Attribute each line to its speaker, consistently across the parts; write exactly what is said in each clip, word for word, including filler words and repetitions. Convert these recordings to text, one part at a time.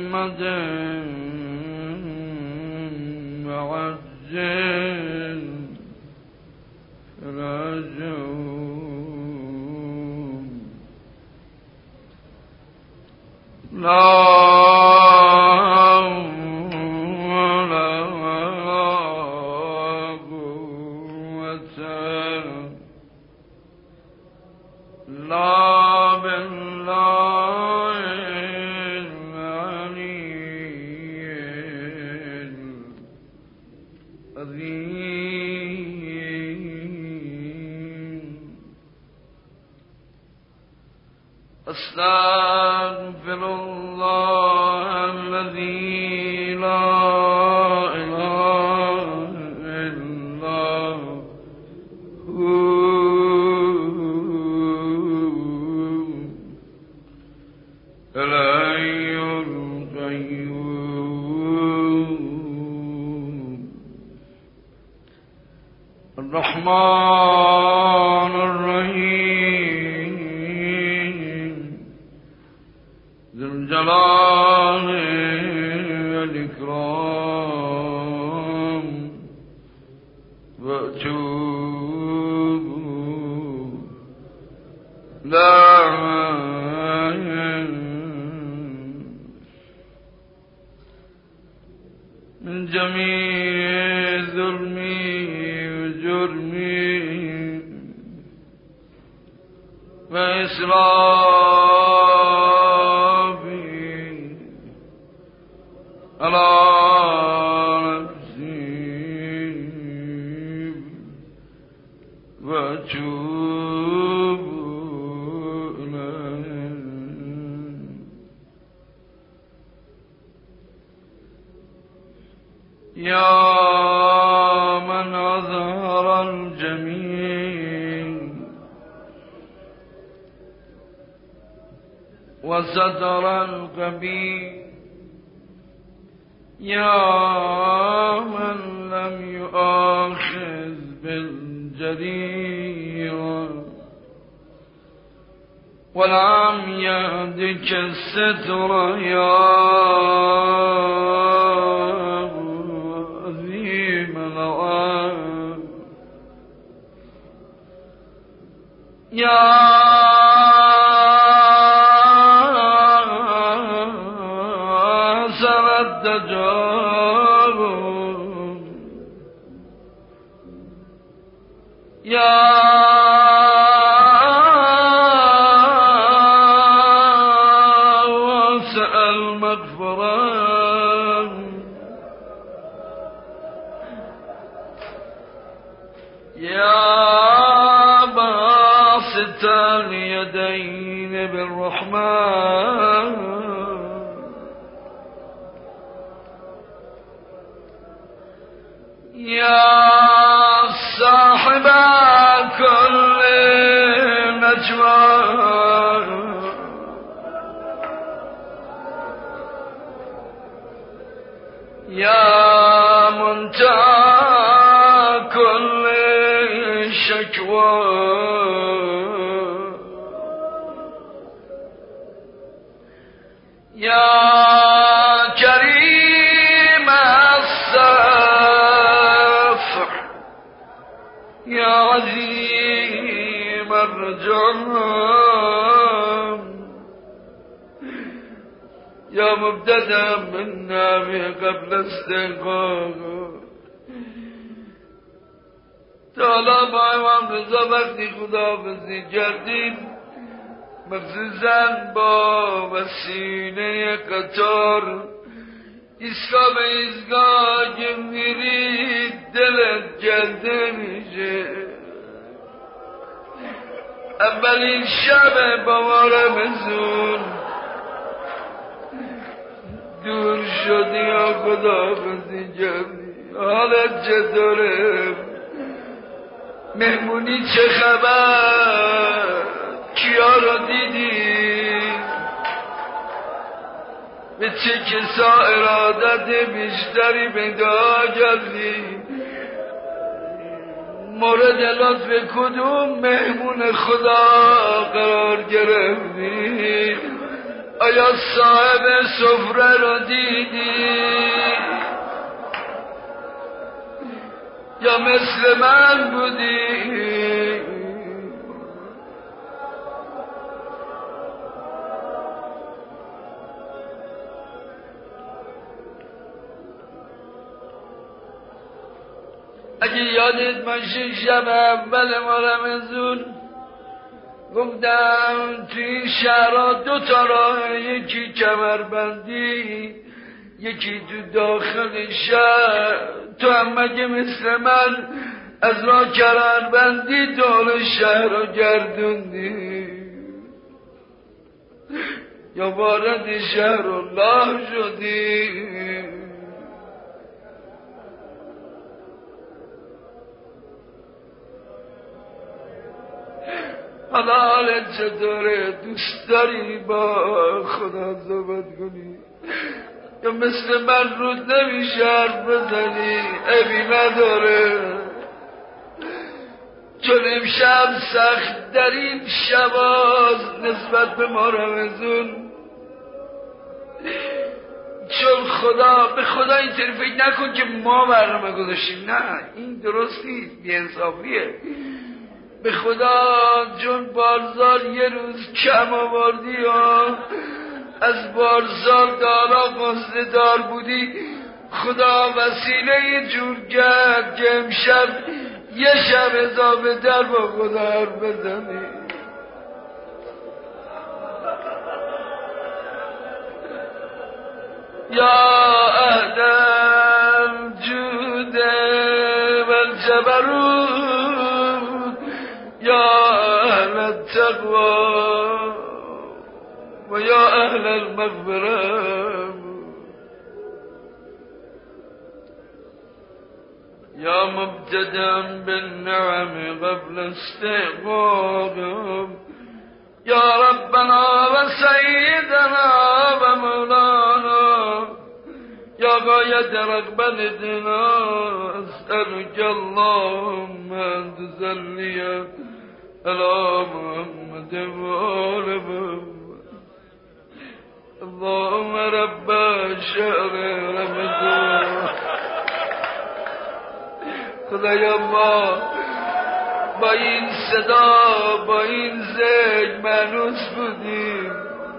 Speaker 1: محمد وعجل فرجهم لا أستغفر الله الذي لا إله إلا هو الحي القيوم الرحمن الرحيم ذو الجلال والإكرام وأتوب لا من جميع ظلمي وجرمي وإسرافي على نفسي وأتوب إليه يا من أظهر الجميل وستر القبيح يا من لم يؤاخذ بالجريرة ولم يهدك الستر يا عظيم الأوان يا يا واسع المغفرة يا باسط اليدين بالرحمن يا صاحب كل نجوى يا منتهى كل شكوى يا كريم الصفح يا عظيم الرجال يا مبتدأ منا قبل استقاق طالب امام رضا وقتی خداحافظی کردیم مخصوصا با وسیله قطار ایستگاه به ایستگاه که میری دلت جلده میشه اولین شب با رمضان دور شدی یا خداحافظی کردی حالت چطوره مهمونی چه خبر کیا رو دیدی به چه کسا ارادت بیشتری پیدا کردی مورد لطف کدوم مهمون خدا قرار گرفتی آیا صاحب سفره را دیدی یا مثل من بودی؟ اگه یادت باشه شب اول ما رمضان گفتم توی این شهرها دو تا راه، یکی کمربندی یکی تو داخل شهر. تو هم مگه مثل من از راه کمربندی دور شهر رو گردوندی یا وارد شهر الله شدی؟ حالا حالت چطوره؟ دوست داری با خدا صحبت کنی یا مثل من رود نمیشه حرف بزنی؟ عیبی نداره، چون امشب سخت در این شباز نسبت به ما رمضان. چون خدا به خدا اینطوری فکر نکن که ما برنامه گذاشتیم، نه این درست نیست، بی‌انصافیه. به خدا جون بارزال یه روز کم آوردی ها، از بارزال دارا قصد دار بودی، خدا وسیله جور کرد که امشب یه شب اضافه در با خدا حرف بزنی. یا اهل الجود والجبروت یا اهل التقوى و یا اهل المغفرة یا مبتدأ بالنعم قبل استحقاقهم یا ربنا و سیدنا و مولانا یا غایت رغبتنا اسألك اللهم ان تصلی علی محمد و آل محمد. اللهم رب شهر رمضان. خدایا ما با این صدا با این ذکر مانوس بودیم،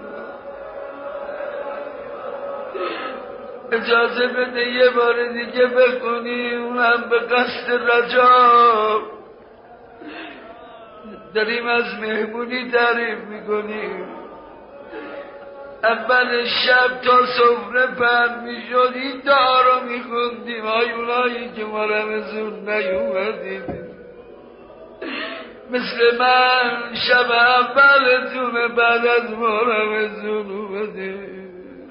Speaker 1: اجازه بده یه بار دیگه بخونیم، اونم به قصد رجا. داریم از مهمونی تعریف میکنیم، اول شب تا سفره پهن میشد این دعا رو میخوندیم: ای اونایی که ما رمضان نیومدیم مثل من شب اولتونه بعد از ما رمضان اومدیم.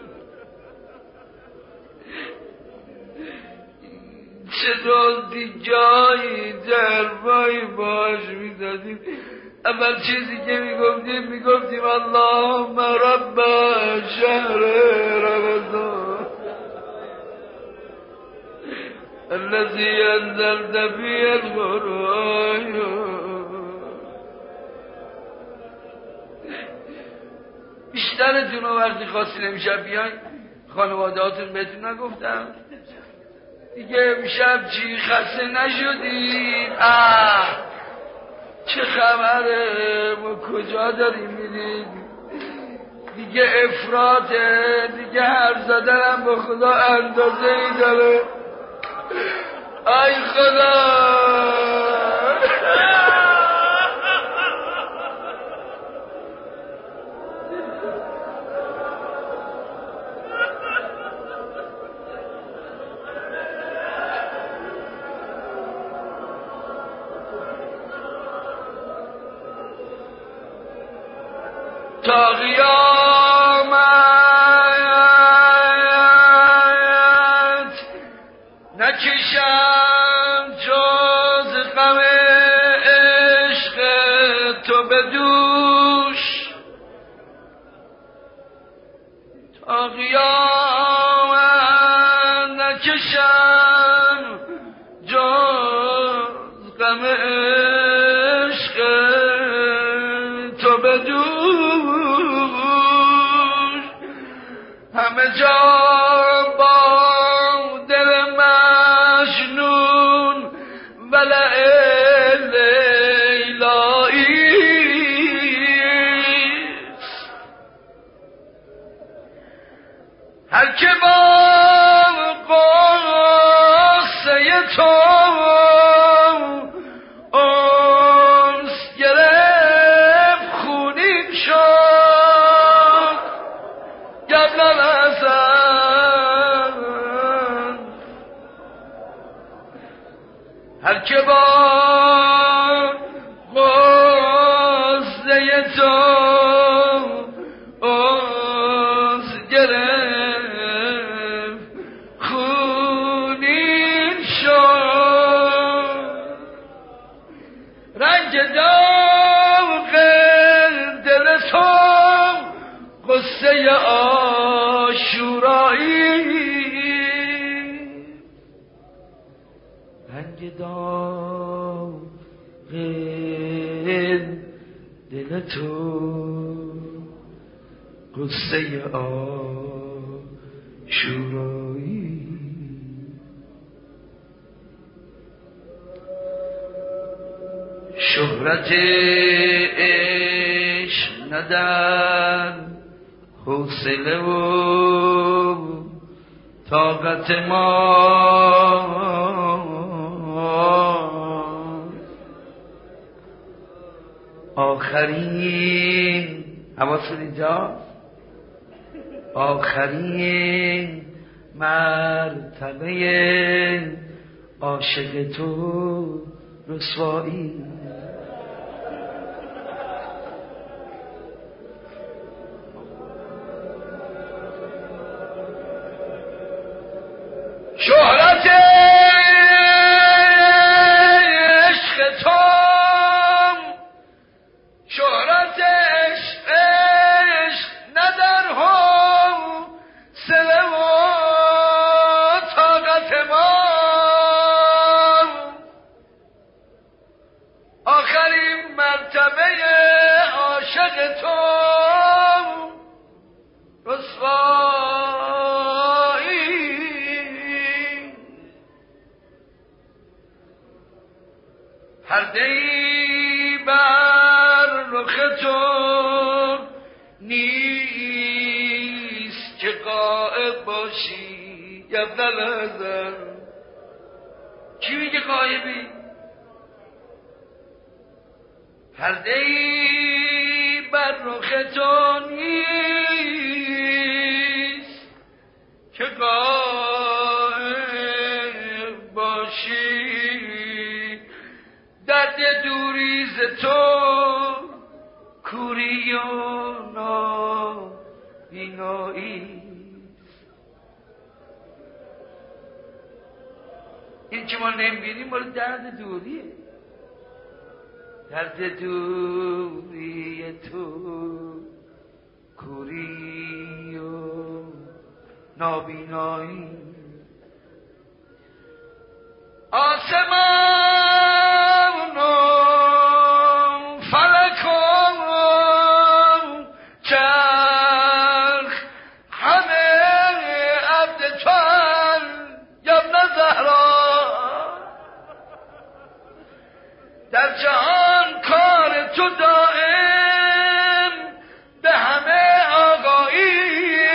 Speaker 1: چطور دیگایی جربایی باش میدادیم. اول چیزی که میگفتیم میگفتیم اللهم رب شهر رمضان الذي انزلت فيه القرآن. بیشترتون رو وقتی خواستین امشب بیاین خانواده هاتون بهتون نگفتم دیگه امشب چی خسته نشدید؟ آه چه خبره؟ ما کجا داریم میرید؟ دیگه افراطه، دیگه حرف زدنم با خدا اندازه ای داره. ای خدا تا قیامت نکشم جز غم عشق تو به دوش، تا قیامت نکشم جز غم عشق تو به دوش. همه جا با دل مجنون ولع لیلایی هر که با قصه تو انس گرفت خونین شد قبل الازل هر که با قصه تو انس گرفت خونین شد رنگ داغ دل تو قصه عاشورایی رنگ داغ دل تو قصه عاشورایی شهرت عشق ندن حوصله و طاقت ما آخرین حواست اینجا آخرین مرتبه عاشق تو رسوایی شهرت عشق تو شهرت عشق ندر هم سله و طاقت ما آخرین مرتبه عاشق تو رسوایی هر دی بر رخ تو نیست که غائب باشی قبل الازل کی میگه غایبی هر دی بر رخ تو نیست که غائب باشی درد دوری ز تو کوری و نابینایی این که ما نمیبینیم مال درد دوریه درد دوری تو کوری و نابینایی آسمان و فلک و چرخ همه عبد توان یبن زهرا در جهان کار تو دائم به همه آگاهی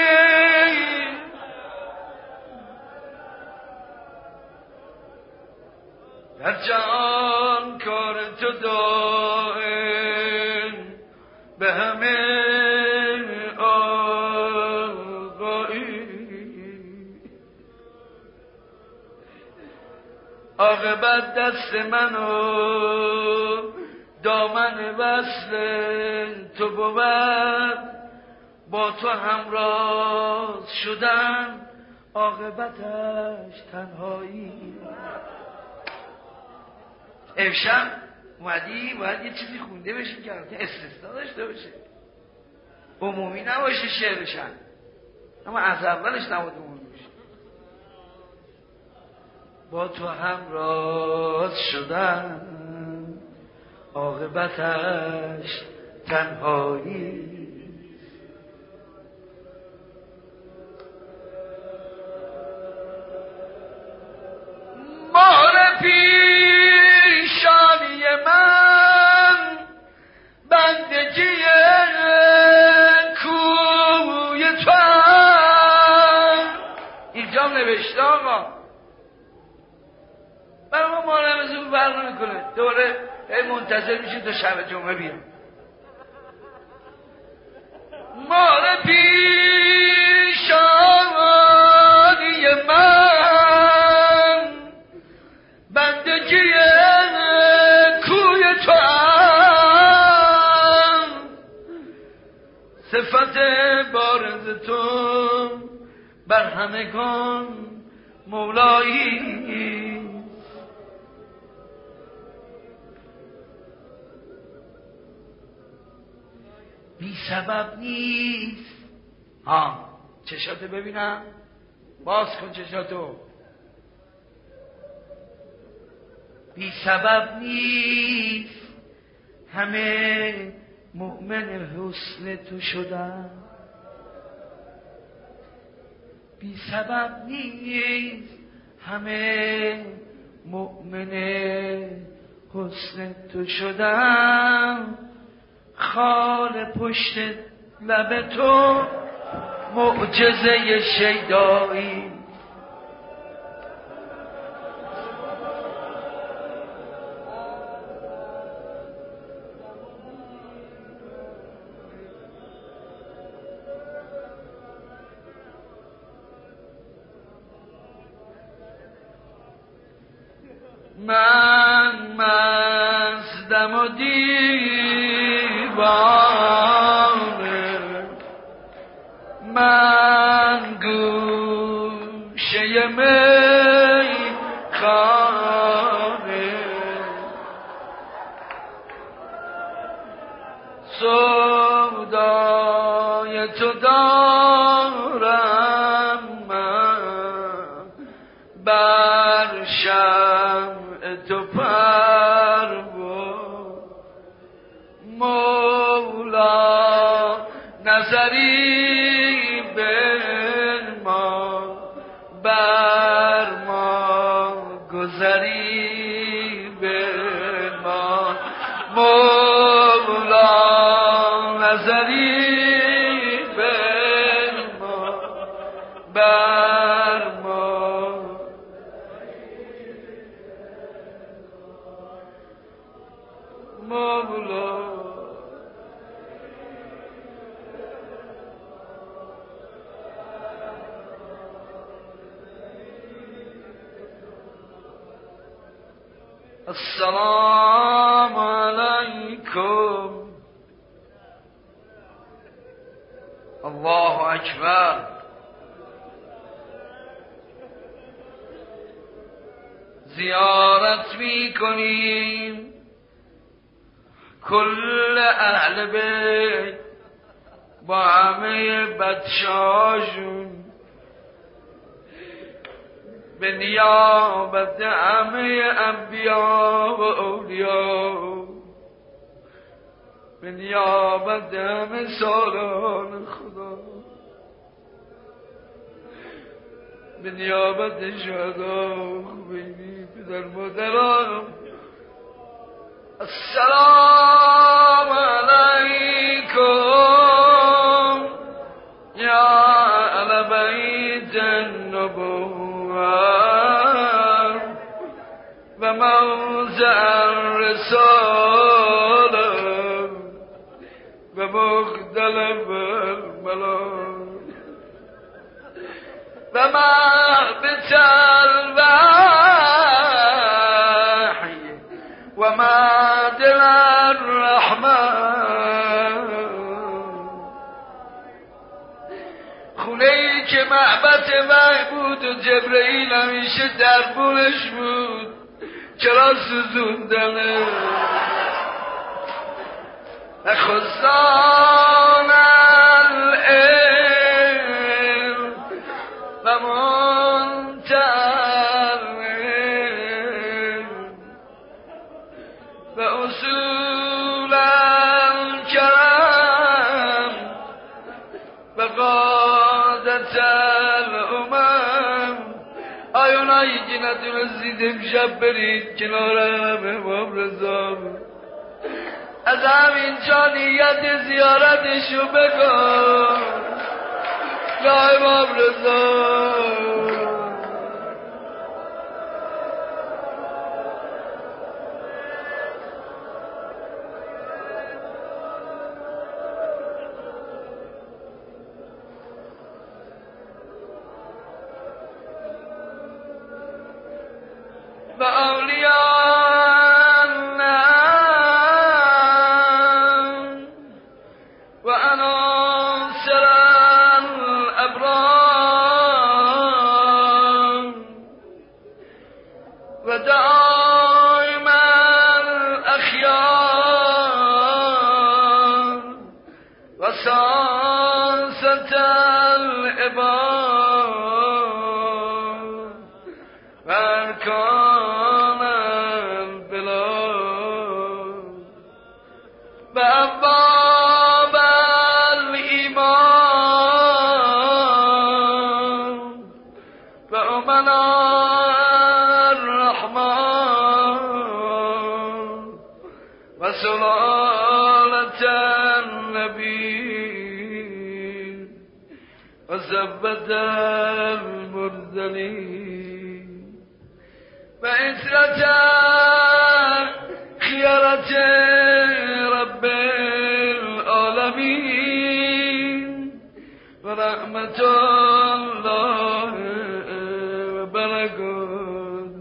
Speaker 1: در جهان کار تو دائم به همه آگاهی عاقبت دست منو دامن وصل تو بود با تو همراز شدن عاقبتش تنهایی امشب اومدی باید یه چیزی خونده بشه که استثنا داشته باشه عمومی نباشه شعرشن اما از اولش نباید عمومی باشه با تو همراز شدن عاقبتش تنهایی نوشته آقا. برای ما ماه رمضان فرق نمیکنه، دوباره هی منتظر میشیم تا شب جمعه بیام. مال پیشانی من بندگی کوی تو هم، صفت بارز تو بر همگان مولایی. بی سبب نیست. ها چشاتو ببینم، باز کن چشاتو. بی سبب نیست همه مؤمن حسن تو شدن، بی سبب نیست همه مؤمن حسن تو شدن. خال پشت لب تو معجزه شیدایی. من مستم و دیوانه، من گوشه می خانه، سودای تو دارم من، بر شمع تو پروا. مولا نظری بر ما، بر ما گذری بر ما. مولا نظری بر ما، بر ما. مولا السلام علیکم. الله اکبر. زیارت می کنیم کل اهل بیت با همه بچه‌هاشون به نیابت همه انبیا و اولیا، به نیابت همه صالحان خدا، به نیابت شهدا خوبینی پدر مادران. السلام علیکم یا اهل بیت النبوة و موضع الرسالة و مختلف الملائكة و مهبط الوحی و معدن الرحمن. خونه‌ای که معبد وحی بود و جبرئیل همیشه دربونش بود، چرا سوزوندنه؟ و خزان العلم و منتهی العلم و اصول الکرم و قادت الامم. آیونایی که نتونستید امشب برید کنار امام رضا، از همینجا نیت زیارتشو بکن یا امام رضا. اولیاء و عناصر الابرار و دائم الاخیار و ساست العباد و ارکان البلاد و ابواب الایمان و امناء الرحمن و سلالة النبی و زبد المرسلین و عترة خيرة رب العالمين و رحمة الله و برکاته.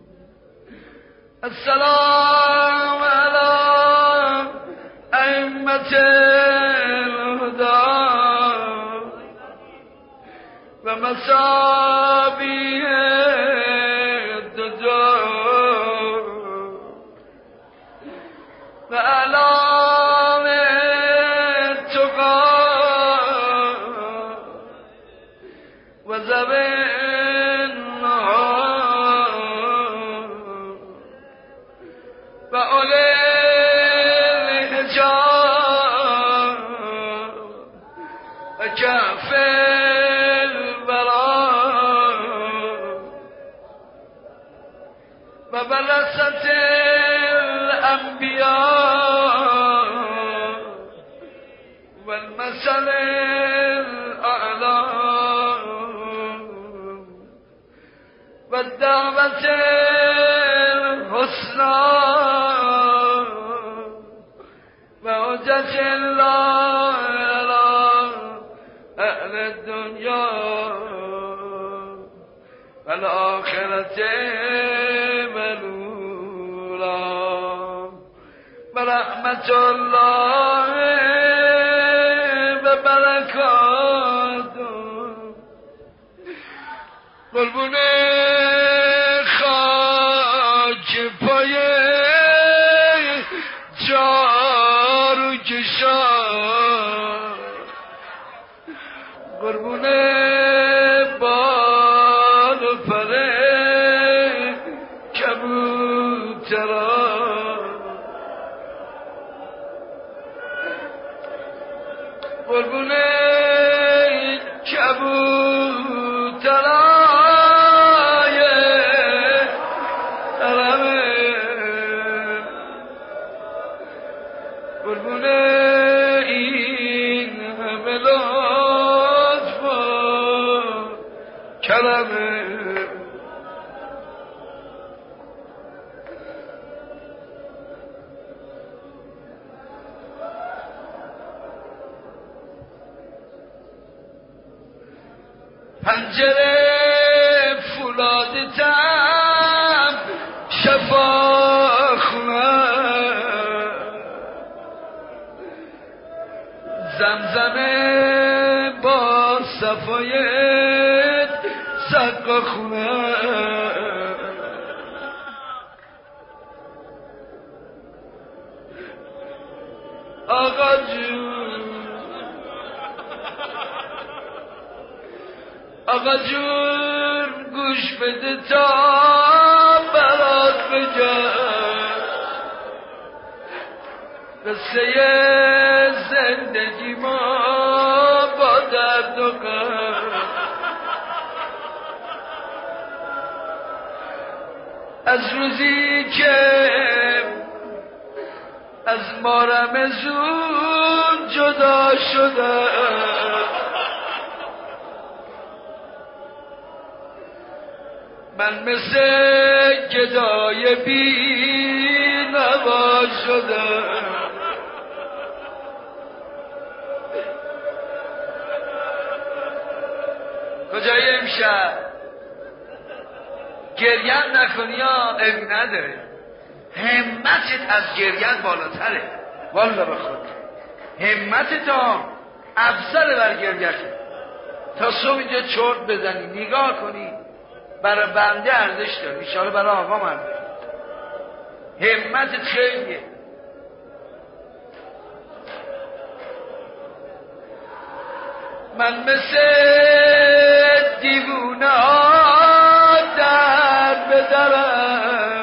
Speaker 1: السلام على ائمة الهدى و مصابیح الدجى و اعلام التقى و ذوی النهى و اولی الحجاب و کف و برست الانبیاء و المثل الاعلی و الدعوة الحسنى و حجة الله على اهل الدنیا و الآخرة رحمت الله و برکاته. قربون خاک پای جارو کشان، قربون بال و پر کبوتران، قربون کبوترای علمه، قربون این همه لطف و کرمه. پنجره فولادتم شفا خونه، زمزم با صفایت سقا خونه، آقا جون آقا جون گوش بده تا برات بگم قصه زندگی ما با درد و غم. از روزی که از ما رمزون جدا شده، من مثل گدای بی نوا شده. کجای امشب گریت نکنی یا عیبی نداره، همتت از گریت بالاتره. والا به خود همتت ها افضل بر گریت. تا صبح اینجا چرت بزنی نگاه کنی برای بنده ارزش داره، انشاءالله برای آقا من همتت خیلیه. من مثل دیوونه ها در بدرم،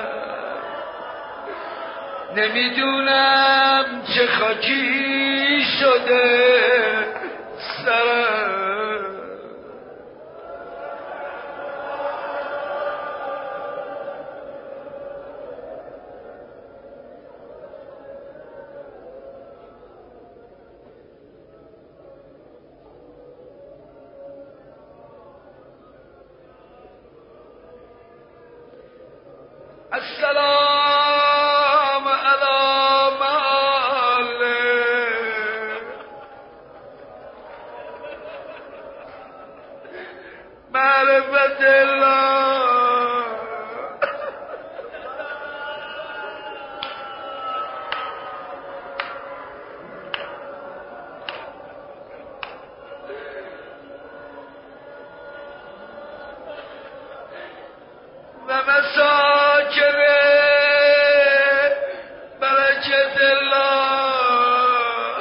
Speaker 1: نمیدونم چه خاکی شده سرم. السلام علی مال معرفت الله. و مساکن برکت الله.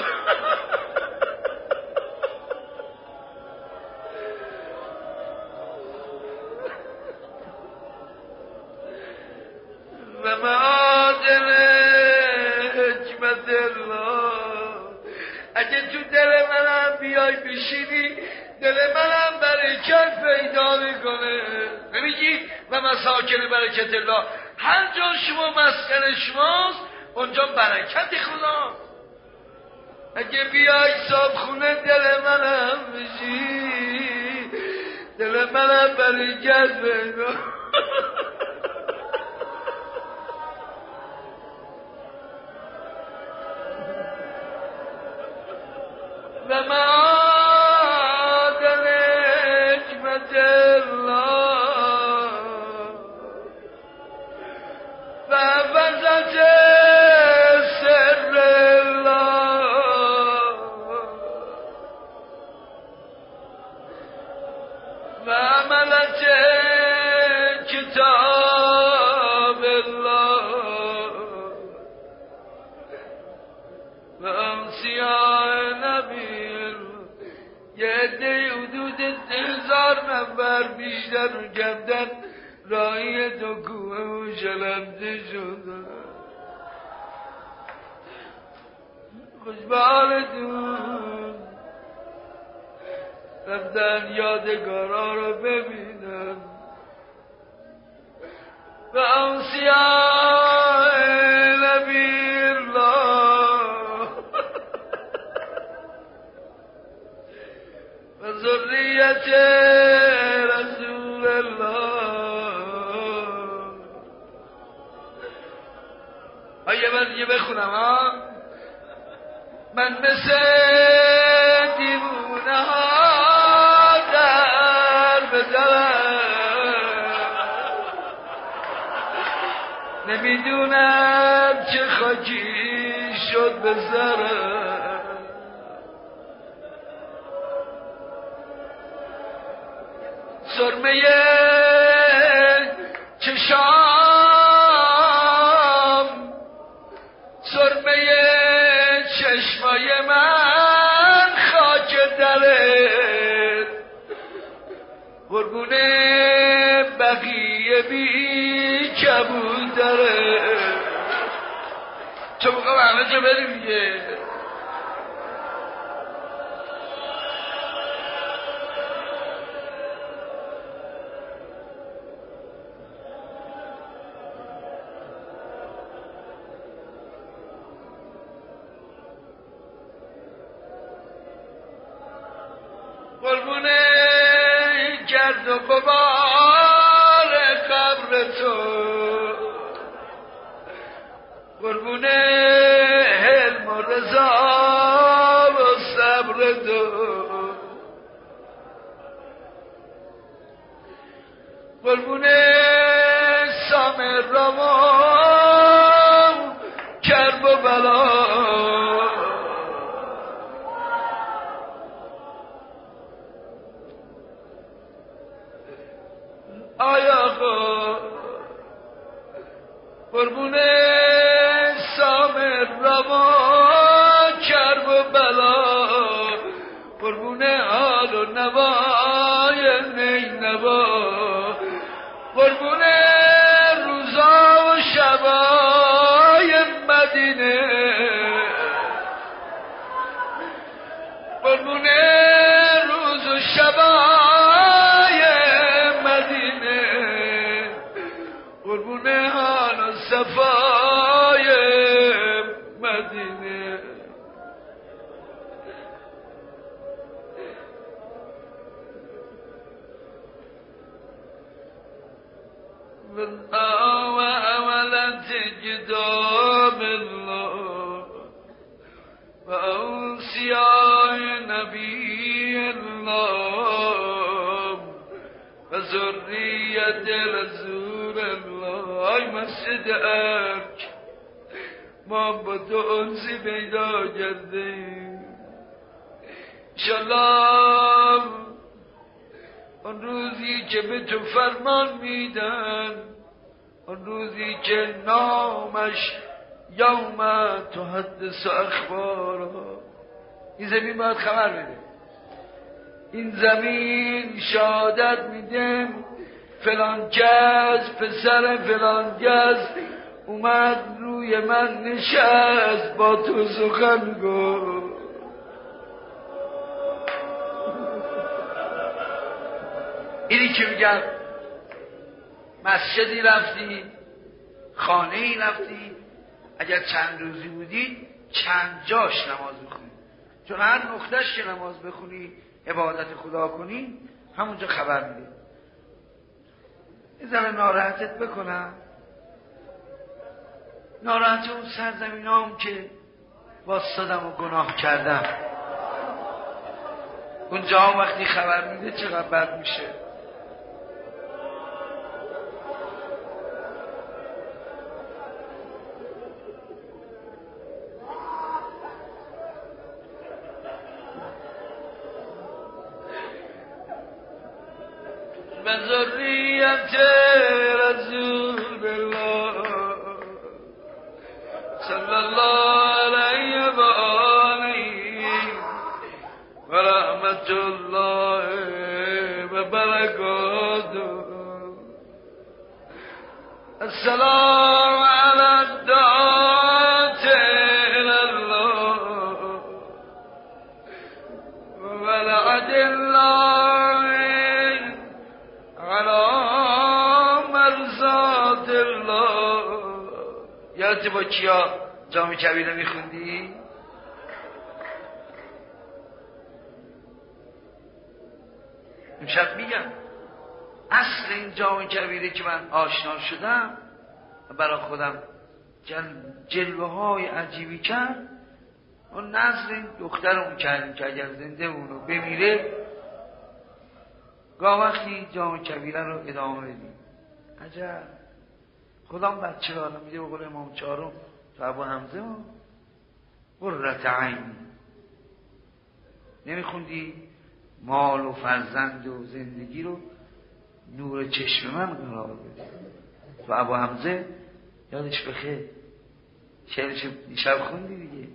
Speaker 1: و معادن حکمت الله. اگه تو دل منم بیای بشینی دل منم برکت پیدا میکنه. نمیگی و مساکن برکت الله، هر جا شما مسکن شماست اونجا برکت خدا. اگه بیای صاحب خونه دل منم بشی دل منم برکت پیدا. و معادن حکمت الله و وزت سر الله و عملت کتاب الله و امسیاء نبی. یه عده حدود هزار نفر بیشتر و کمتر راهی دو کوه و شلمده شدن. خوشبالتون رفتن یادگارا رو ببینن و اوصیاء نبی الله و ذریت رسول الله. آیه من دیگه بخونم ها. من مثل دیوونه ها در بدرم، نمیدونم چه خاکی شد به سرم. سرمه چشام سرمه چشمای من خاک دلت، قربونه بقیه بی کبوتره. چه موقع همه جا بریم دیگه. قربونه گرد و غبار قبر تو، قربونه حلم و رضا و صبر تو، قربونه سام روا کرب و بلا آیا قربون سام روا کرب و بلا قربون حال و نوای نی نوا قربون روزا و شبای مدینه قربون روز و شبای مدینه قربون حال و صفای مدینه وأولت كتاب الله وأوصياء نبي الله وذرية رسول الله ای مسجد ارک ما با تو انسی پیدا کردیم انشالله اون روزی که به تو فرمان میدن اون روزی که نامش یوم تحدث اخبارها این زمین باید خبر بده این زمین شهادت میده فلان کس پسر فلان کس اومد روی من نشست با تو سخن گفت اینی که میگم مسجدی رفتی خانه‌ای رفتی اگر چند روزی بودی چند جاش نماز بخونی چون هر نقطهش که نماز بخونی عبادت خدا کنی همونجا خبر میده یه ذره ناراحتت بکنم ناراحت اون سرزمین هم که واسدم و گناه کردم اونجا هم وقتی خبر میده چقدر بد میشه بذریت رسول الله صلی الله علیه و آله و رحمت الله و برکاته السلام علی الدعاة الی الله و لعد الله علی مرضات الله. یادت با کیا جام کبیره میخوندی؟ امشب میگم اصل این جام کبیره که من آشنا شدم برای خودم جل... جلوه های عجیبی کرد و نظر این دخترمون کردیم که اگر زنده اونو بمیره گاه وقتی جام کبیره رو ادامه بدیم. عجب خدام بچه را میده به قول امام چهارم تو ابو حمزه ما قرة عینی نمیخوندی مال و فرزند و زندگی رو نور چشم من قرار بده تو ابو حمزه یادش بخیر شعرش دیشب خوندی دیگه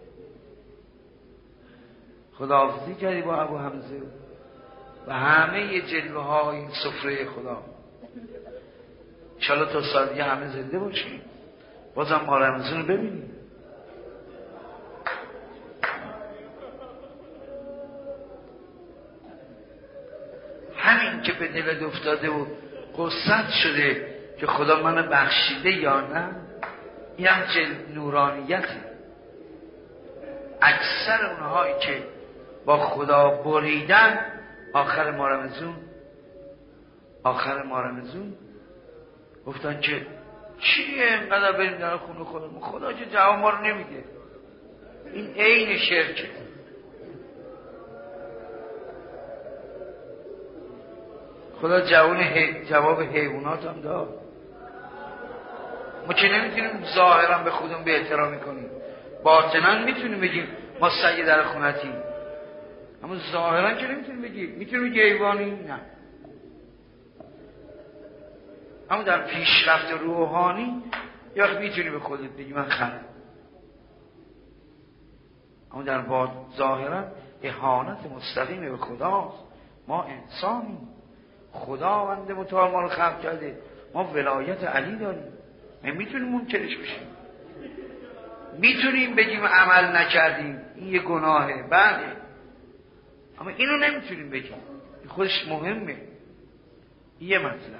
Speaker 1: خداحافظی کردی با ابو حمزه و همه جلوه های سفره خدا انشالله تا سال دیگه همه زنده باشیم بازم ما رمضان رو ببینیم. همین که به دلت افتاده و قصت شده که خدا منو بخشیده یا نه این هم جل نورانیته. اکثر اونهایی که با خدا بریدن آخر ما رمضان آخر ما رمضان گفتن که چیه اینقدر بریم در خونه خودمون خدا که جواب ما رو نمیده. این عین شرکه. خدا جواب جواب حیوانات هم داد ما که نمیتونیم ظاهرا به خودمون به احترام میکنیم، باطنا میتونیم بگیم ما سید در خونتیم، اما ظاهرا که نمیتونیم بگیم. میتونیم بگیم ایوانی؟ نه. اما در پیشرفت روحانی یا میتونی به خودت بگی من خرم، اما در بعد ظاهرا اهانت مستقیم به خداست. ما انسانیم، خداوند متعال ما رو خلق کرده، ما ولایت علی داریم، میتونیم منکرش بشیم، میتونیم بگیم عمل نکردیم این یه گناهه، بله، اما اینو نمیتونیم بگیم، این خودش مهمه. یه مطلب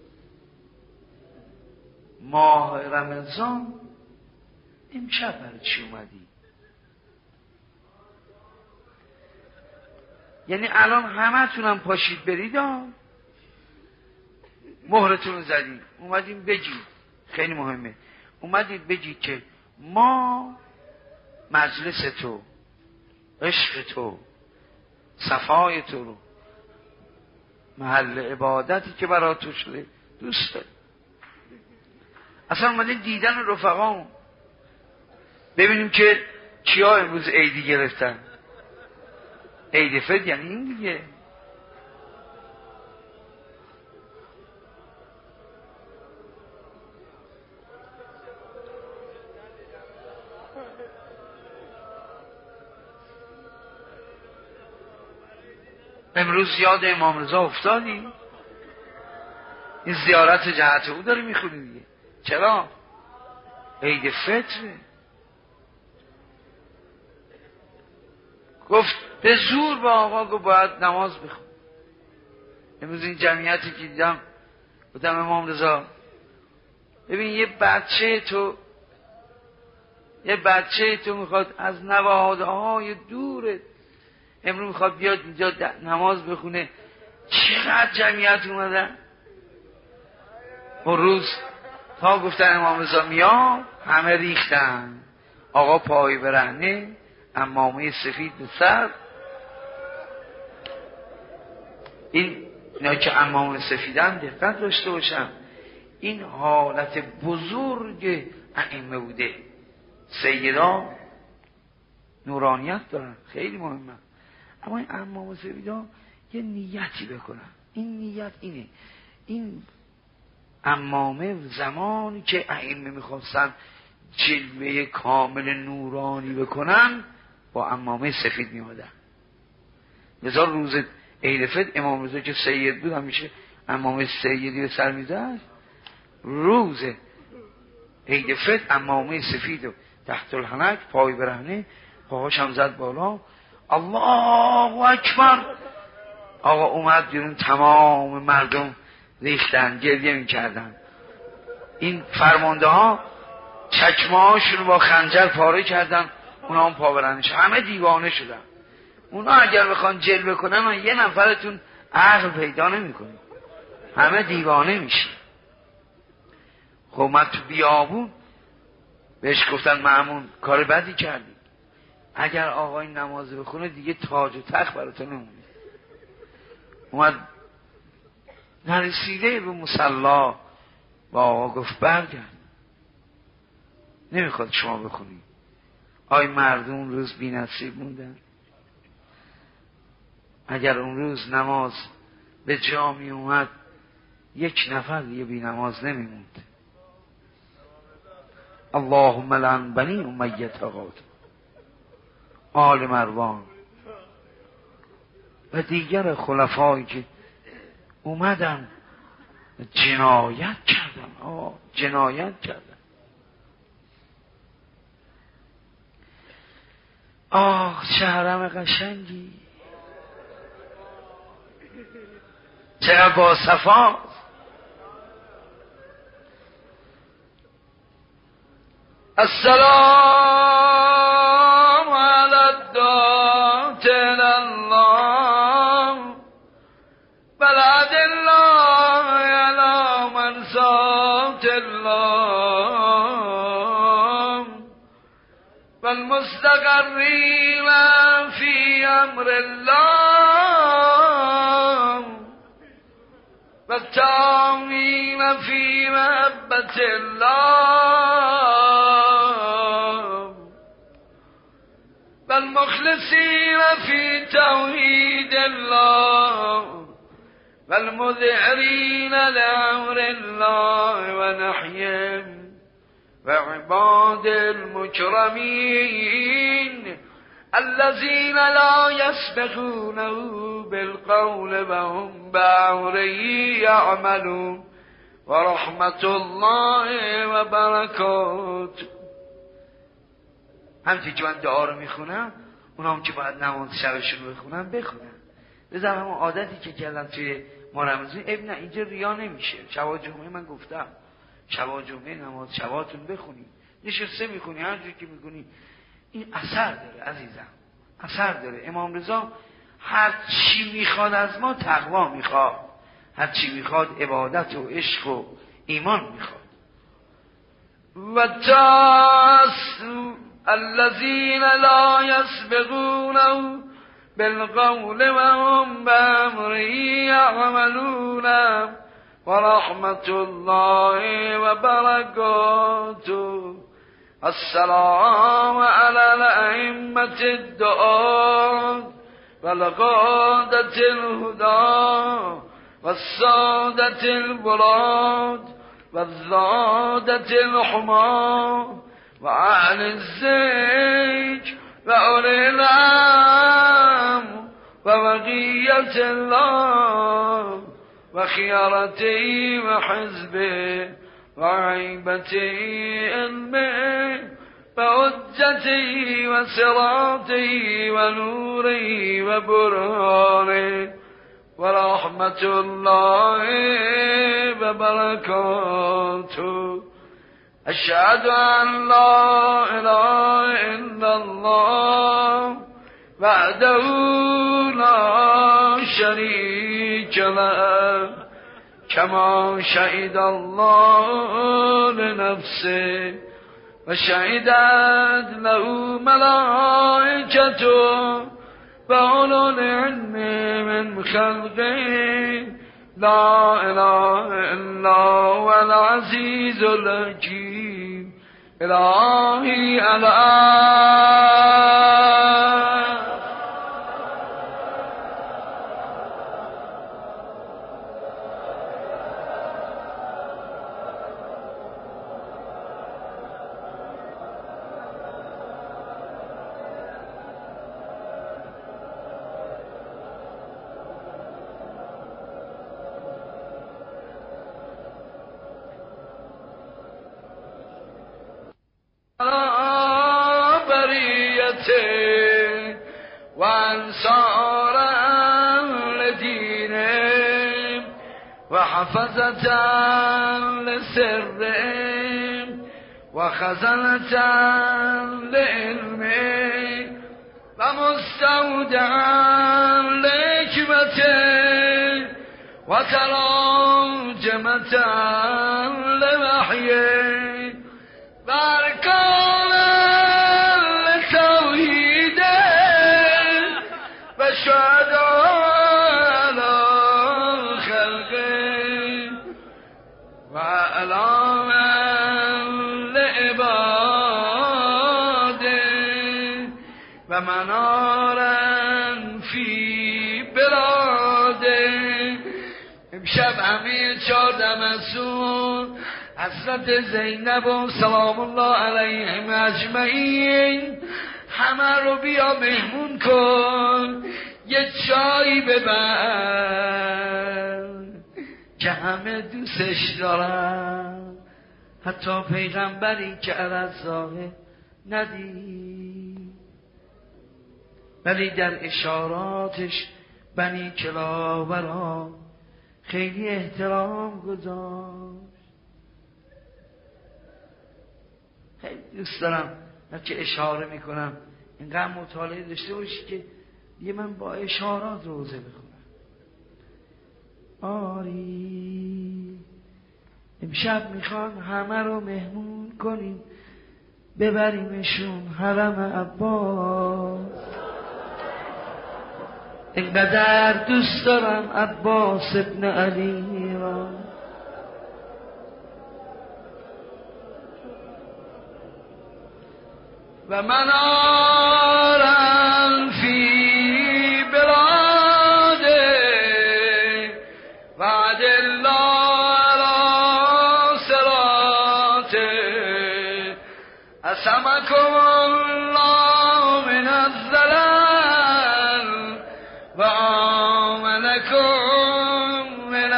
Speaker 1: ماه رمضان امشب برای چی اومدی؟ یعنی الان همه تونم پاشید برید ها، مهرتون رو زدیم اومدیم بگید، خیلی مهمه، اومدید بگید که ما مجلس تو، عشق تو، صفای تو رو، محل عبادتی که برای تو شده دوست داریم. اصلا اومدیم دیدن رفقامون، ببینیم که کیا امروز عیدی گرفتن. عید فطر یعنی این دیگه. امروز یاد امام رضا افتادی؟ این زیارت جهت او داری میخونی دیگه. چرا؟ عید فطره. گفت به زور به آقا گفت باید نماز بخون. امروز این جمعیتی که دیدم بودم امام رضا، ببین یه بچه تو یه بچه تو میخواد از نوادهای دوره امروز میخواد بیاد اینجا نماز بخونه، چقدر جمعیت اومدن. اون روز تا گفتن امام رضا میاد همه ریختن، آقا پای برهنه، عمامه سفید به سر. این اینا که عمامه سفیدن دقت داشته باشن، این حالت بزرگ ائمه بوده. سیدا نورانیت دارن، خیلی مهمه، اما این عمامه سفیدا یه نیتی بکنن. این نیت اینه، این عمامه زمانی که ائمه میخواستن جلوه کامل نورانی بکنن با عمامه سفید میادن. لذا روز عید فطر امام رضا که سید بود همیشه عمامه سیدی به سر میزد. روز عید فطر عمامه سفید و تحت الحنک پای برهنه، پاهاش هم زد بالا، الله اکبر. آقا اومد بیرون، تمام مردم ریختن، گریه میکردن. این فرمانده ها چکمه هاشون با خنجر پاره کردن، اونا هم پا برهنه، همه دیوانه شدن. اونا اگر بخوان جلوه کنن من یه نفرتون عقل پیدا نمی کنیم، همه دیوانه میشه. خب من تو بیابون بهش گفتن مأمون کار بدی کردی، اگر آقای نماز بخونه دیگه تاج و تخت براتون نمونه. اومد نرسیده به مصلا با آقا گفت برگرد، نمیخواد شما بخونی. آی مردم اون روز بی نصیب موندن، اگر اون روز نماز به جا می اومد یک نفر دیگه بی نماز نمیموند. اللهم لعن بنی امیه قاتل آل مروان و دیگر خلفایی که اومدن جنایت کردن. آه جنایت کردن. آه چه حرم قشنگی، چقدر با صفا. السلام علی الدات الله بلد الله علی مرسات الله والمستقرین فی امر الله و تامین فی محبت الله و المخلصین فی توحید الله و المذعرین لامر الله و نحیم و عباد المکرمین الذين لا يسبقونه بالقول وهم بأمره يعملون ورحمة الله وبركاته. همچنین که من دعا رو میخونم اونا هم که باید نماز شبشون رو بخونم بخونم. بذار همون عادتی که کردم توی ما رمضان اب نه اینجا ریا نمیشه. شبا جمعه من گفتم شبا جمعه نماز شباتون بخونی، نشسته میخونی هر جور که میکنی، این اثر داره عزیزم، اثر داره. امام رضا هر چی میخواد از ما تقوا میخواد، هر چی میخواد عبادت و عشق و ایمان میخواد. و تاس الذین لا یسبقونه بالقول و هم بأمره یعملون و رحمت الله و برکاته. السلام على الأئمة الدعاة والقادة الهدى والسادة البلاد والزادة الحمى وأهل الزيج وأولي الأمر وبقية الله وخيارته وحزبه وعيبته علمه وحجته وصراطه ونوره وبرهانه ورحمة الله وبركاته. أشهد أن لا إله إلا الله وحده لا شريك له كما شهد الله لنفسه وشهدت له ملائكته وأولو العلم من خلقه لا إله إلا هو العزيز الحكيم. إلهي الله وانصار لدينه وحفظة لسره وخزنة لعلمه ومستودعا لحكمته وتراجمة لوحيه واركانا لتوحيده وشهداء على خلقه وعلاما لعباده ومنارا في بلاده. امشب همه چهار دمسون حضرت زینب و سلام الله علیهم اجمعین همه رو بیا مهمون کن، یه چایی ببر که همه دوستش دارن، حتی پیغمبری که عرض ظاهر ندید ولی در اشاراتش بنی کلاوران خیلی احترام گذاشت. خیلی دوست دارم که اشاره میکنم اینقدر مطالعه داشته باشی که یه من با اشارات روزه بخونم. آری امشب میخوان همه رو مهمون کنیم ببریمشون حرم عباس. اینقدر دوست دارم عباس ابن علی ایران. و منارا فی بلاده وعد الله علی صراطه عصمکم الله من الزلال و آمنکم من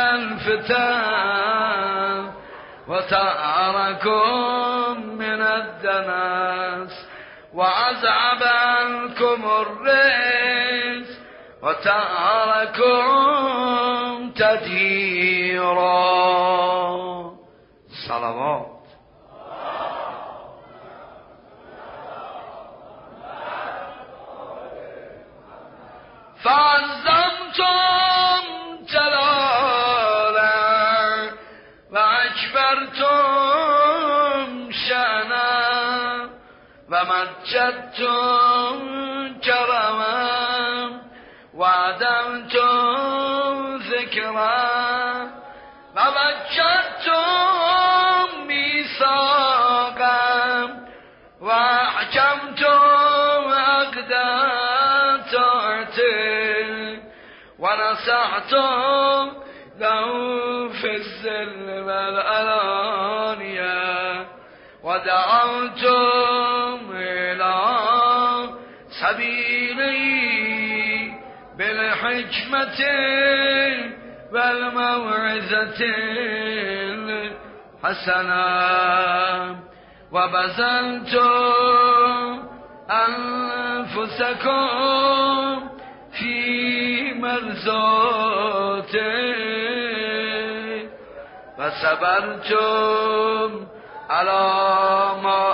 Speaker 1: الفتن و طهرکم من الدنس و اذهب عنکم الرجس و طهرکم تطهیرا. صلوات. فعظمتم جلالا و اکبرتم شأنا و مجدتم کرما و عدمتم ذکرا و وجدتم میثاقا و احکمتم عقدا و نصحتم له فی السر والعلانیه و دعوتم الی سبیلی بالحکمت والموعظة الحسنه و بذلتم انفسکم فی مرضاته و صبرتم علی ما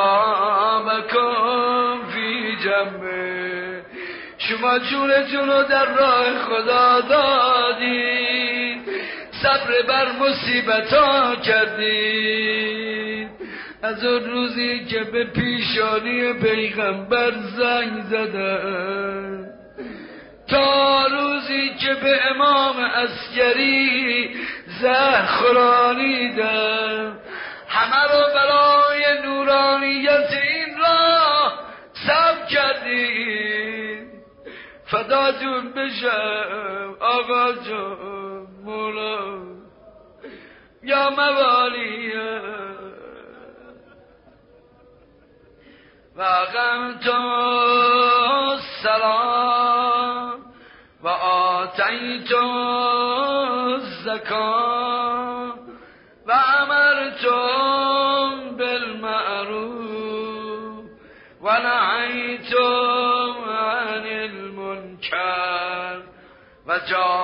Speaker 1: اصابکم فی جنبه. شما جونتون رو در راه خدا دادید، صبر بر مصیبت ها کردید. از اون روزی که به پیشانی پیغمبر زنگ زدن تا روزی که به امام عسکری زهر خورانیدم، همه رو برای نورانیت این راه صبر کردید. فداتون بشم آقا جان مولا یا موالیم و اقمتم الصلاة و آتیتم الزکاة و امرتم بالمعروف و نهیتم عن المنکر و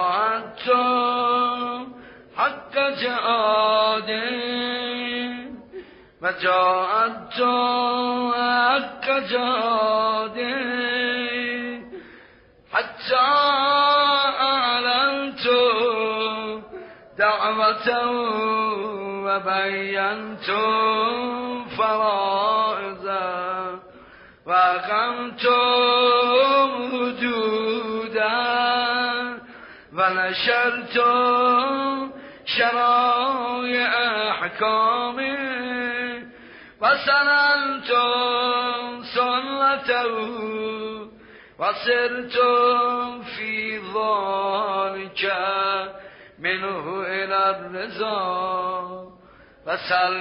Speaker 1: جاهدتم حق جهاده و جاهدتم حق جهاده حتی اعلنتم دعوته و بینتم فرائضه و اقمتم حدودا و نشرتم شرایع احکامه و سننتم سنته و سرتم فی ذلک منه الی الرضا و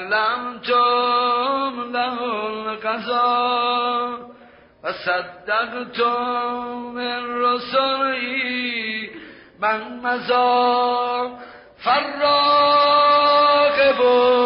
Speaker 1: سلمتم له القضا و صدقتم من رسلی من مضی فالراغب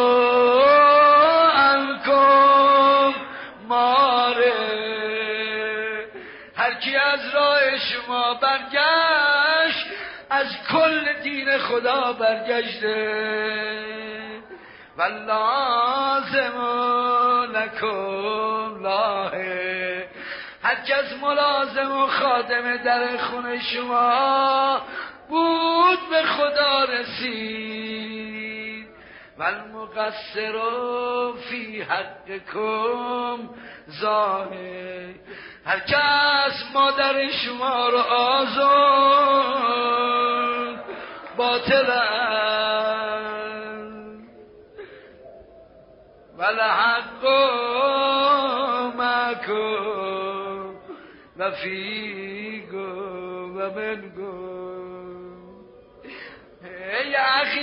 Speaker 1: عنکم ماره. هر کی از راه شما برگشت از کل دین خدا برگشته. و لازم لکم لاه، هر کس ملازم و خادم در خونه شما بود به خدا رسید. و المقصر فی حقکم ظاهر، هر کس مادر شما رو آزاد باطل است والحق معک و فیک و منک ای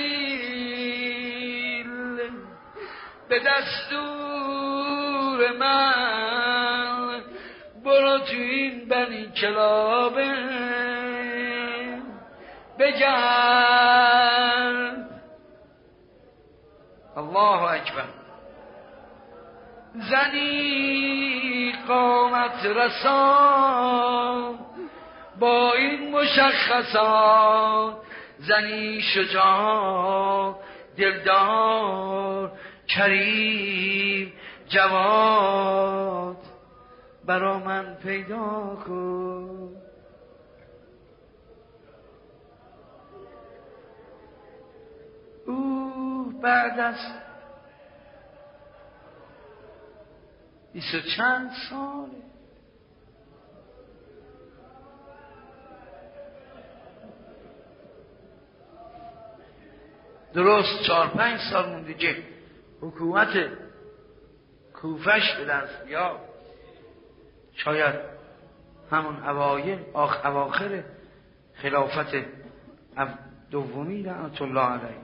Speaker 1: عقیل به دستور من برو تو این بنی کلابه بگرد. الله اکبر. زنی قامت رسان با این مشخصات، زنی شجاع دلدار کریم جواد، برا من پیدا کن. او بعد از بیست و چند ساله درست چهار پنج سال مونده که حکومت کوفش به دست بیاد، شاید همون اوایل آخ اواخر خلافت دومی رحمت الله علیه،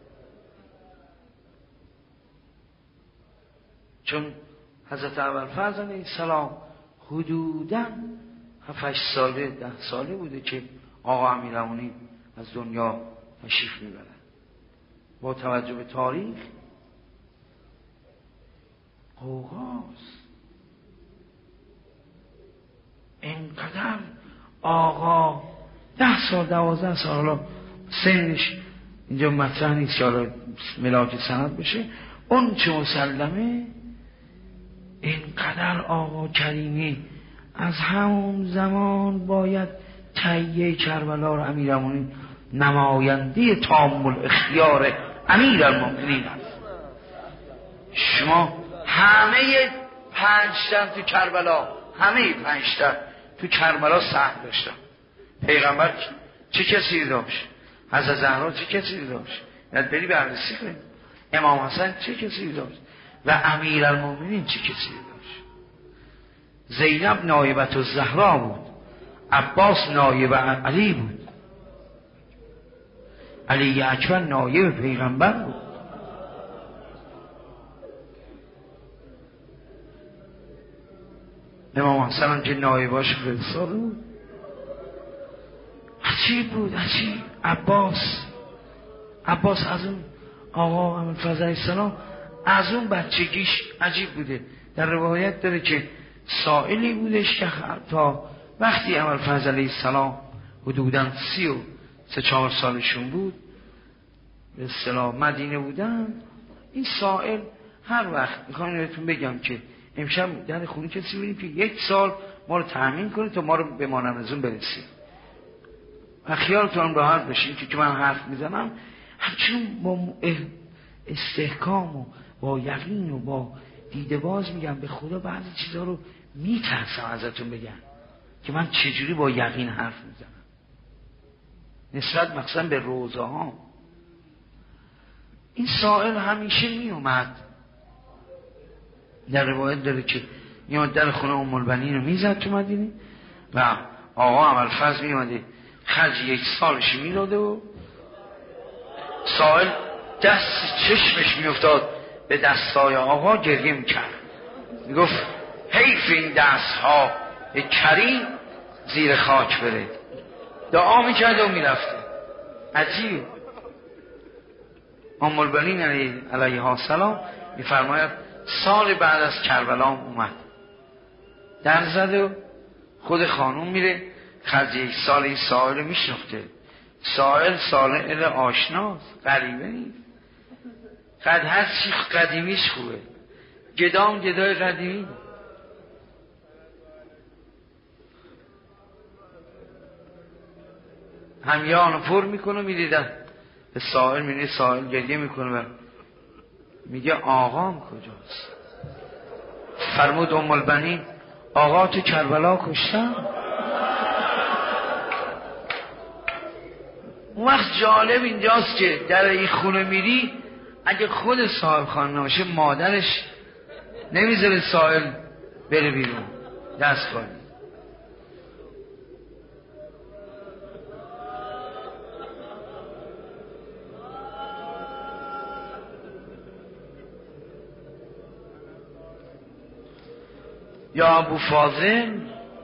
Speaker 1: چون حضرت ابوالفضل علیه السلام حدوداً هفت ساله ده ساله بوده که آقا امیرالمومنین از دنیا تشریف میبرن. با توجه به تاریخ قوقاست اینقدر آقا ده سال دوازده سال، حالا سنش اینجا مطرح نیست که ملاک سند بشه، اون چه مسلمه اینقدر آقا کریمی از همون زمان باید تهیه کربلا رو امیرالمومنین نماینده تامل اختیار امیرالمومنین است. شما همه پنج تن تو کربلا، همه پنج تن تو کربلا سهم داشتن. پیغمبر چه کسی داشت؟ حضرت زهرا چه کسی داشت؟ یاد بری بررسی کنید. امام حسن چه کسی داشت؟ و امیرالمومنین چه کسی داشت؟ زینب نایبت الزهرا بود، عباس نایب علی بود، علی اکبر نایب پیغمبر بود. امام حسن هم که نایباش فرستاده بود. عجیب بود، عجیب. عباس عباس از اون آقا ابوالفضل علیه السلام از اون بچگیش عجیب بوده. در روایت داره که سائلی بودش که تا وقتی ابوالفضل علیه السلام حدوداً سی و سه چهار سالشون بود، به اصطلاح مدینه بودن، این سائل هر وقت میخوام بهتون بگم که امشب در خونه کسی بودیم که یک سال ما رو تأمین کنه تا ما رو به ما رمضان برسیم و خیالتون راحت بشین که من حرف میزنم همچنین با استحکام و با یقین و با دیده باز میگم. به خدا بعضی چیزها رو میترسم ازتون بگم که من چجوری با یقین حرف میزنم نسبت مثلا به روزه ها. این سائل همیشه میومد، در روایت داره که میاد در خونه ام البنین رو میزد تو مدینه و آقا ابوالفضل میومده خرج یک سالش میداده و سائل دست چشمش میافتاد به دستای آقا، گریه میکرد، میگفت حیف این دست ها کریم زیر خاک بره، دعا میکرد و میرفته. عجیب. ام البنین علیها السلام میفرماید سال بعد از کربلا اومد در زده و خود خانوم میره خرج یک سال این سائل میشنفته. سائل سائل آشناست، غریبه نیست، قد هر چی قدیمیش خوبه، گدام گدای قدیمی. همیانو پر میکنه میدیدن به سائل، میره سائل گریه میکنه و میگه آقام کجاست؟ فرمود ام البنین آقا تو کربلا کشتم. اون وقت جالب اینجاست که در این خونه میری اگه خود صاحب خانه باشه مادرش نمیذاره سائل بره بیرون دست خالی. یا ابو فاضل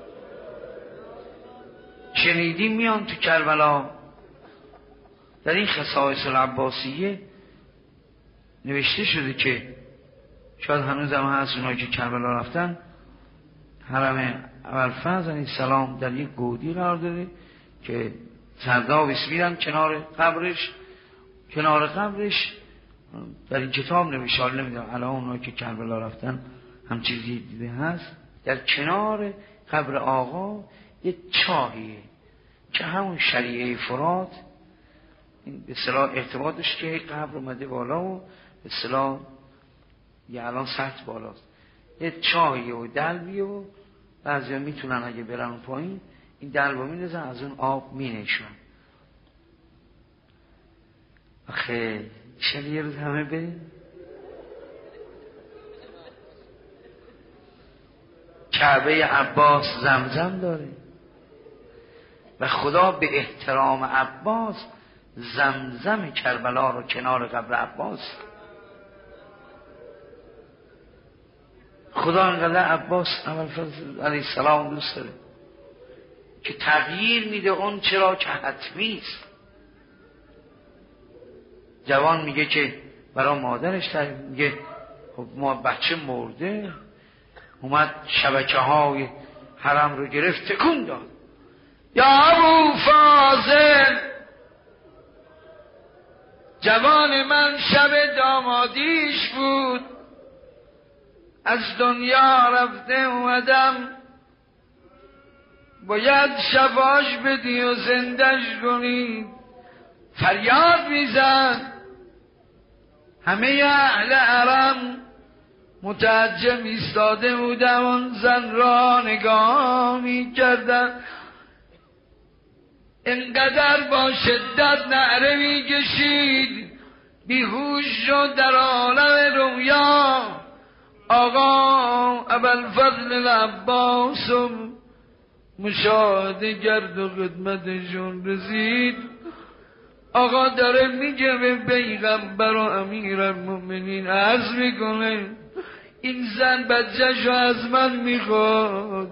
Speaker 1: شنیدیم میان تو کربلا در این خصائص العباسیه نوشته شده که شاید هنوز هم هست اونایی که کربلا رفتن، حرم ابوالفضل علیه السلام در یک گودی قرار داره که سردابس میرن کنار قبرش، کنار قبرش در این کتاب نوشته، حالا نمیدونم الان اونایی که کربلا رفتن هم چیزی دیده هست، در کنار قبر آقا یه چاهیه که همون شریعه فرات این به اصطلاح ارتباطش که قبر اومده بالا و به اصطلاح یه الان سطح بالاست، یه چاهیه و دلبیه و بعضی ها میتونن اگه برن اون پایین این دلب رو میندازن از اون آب مینشون. آخه شب یه روز همه بریم کعبه عباس زمزم داره و خدا به احترام عباس زمزم کربلا رو کنار قبر عباس، خدا انقدر عباس ابوالفضل علیه السلام دوست داره که تغییر میده اون چرا که حتمی است. جوان میگه که برای مادرش تغییر میگه خب ما بچه مرده، اومد شبکه های حرم رو گرفت تکون داد. یا ابو فاضل جوان من شب دامادیش بود، از دنیا رفته اومدم، باید شفاش بدی و زندش کنی. فریاد میزد، همه اهل حرم متعجب ایستاده بودن، اون زن را نگاه میکردن، انقدر با شدت نعره میکشید بیهوش شد در عالم رویا. آقا ابوالفضل العباس مشاهده کرد و خدمتشون رسید. آقا داره میگه به پیغمبر و امیرالمومنین عرض میکنه این زن بچه‌شو از من میخواد.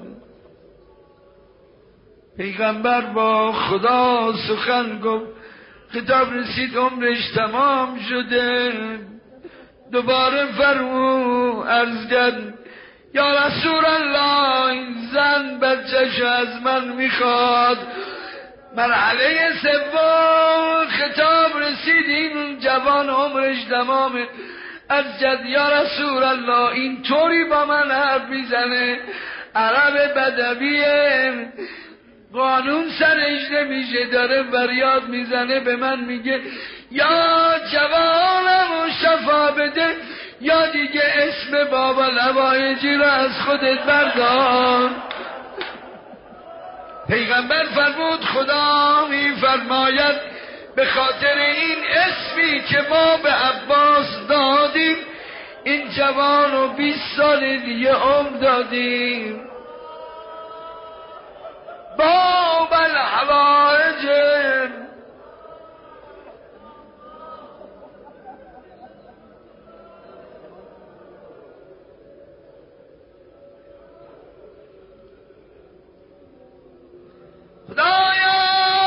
Speaker 1: پیغمبر با خدا سخن گفت، خطاب رسید عمرش تمام شده. دوباره فرمود عرض کرد یا رسول الله این زن بچه‌شو از من میخواد. مرحله سوم خطاب رسید این جوان عمرش تمامه، از جد یا رسول الله این طوری با من حرف میزنه، عرب بدویه، قانون سرش نمیشه، داره فریاد میزنه به من میگه یا جوانم شفا بده یا دیگه اسم بابا لوایجی رو از خودت بردار. پیغمبر فرمود خدا میفرماید به خاطر این اسمی که ما به عباس دادیم این جوان رو بیست سال دیگه عمر دادیم. باب الحوائج خدایا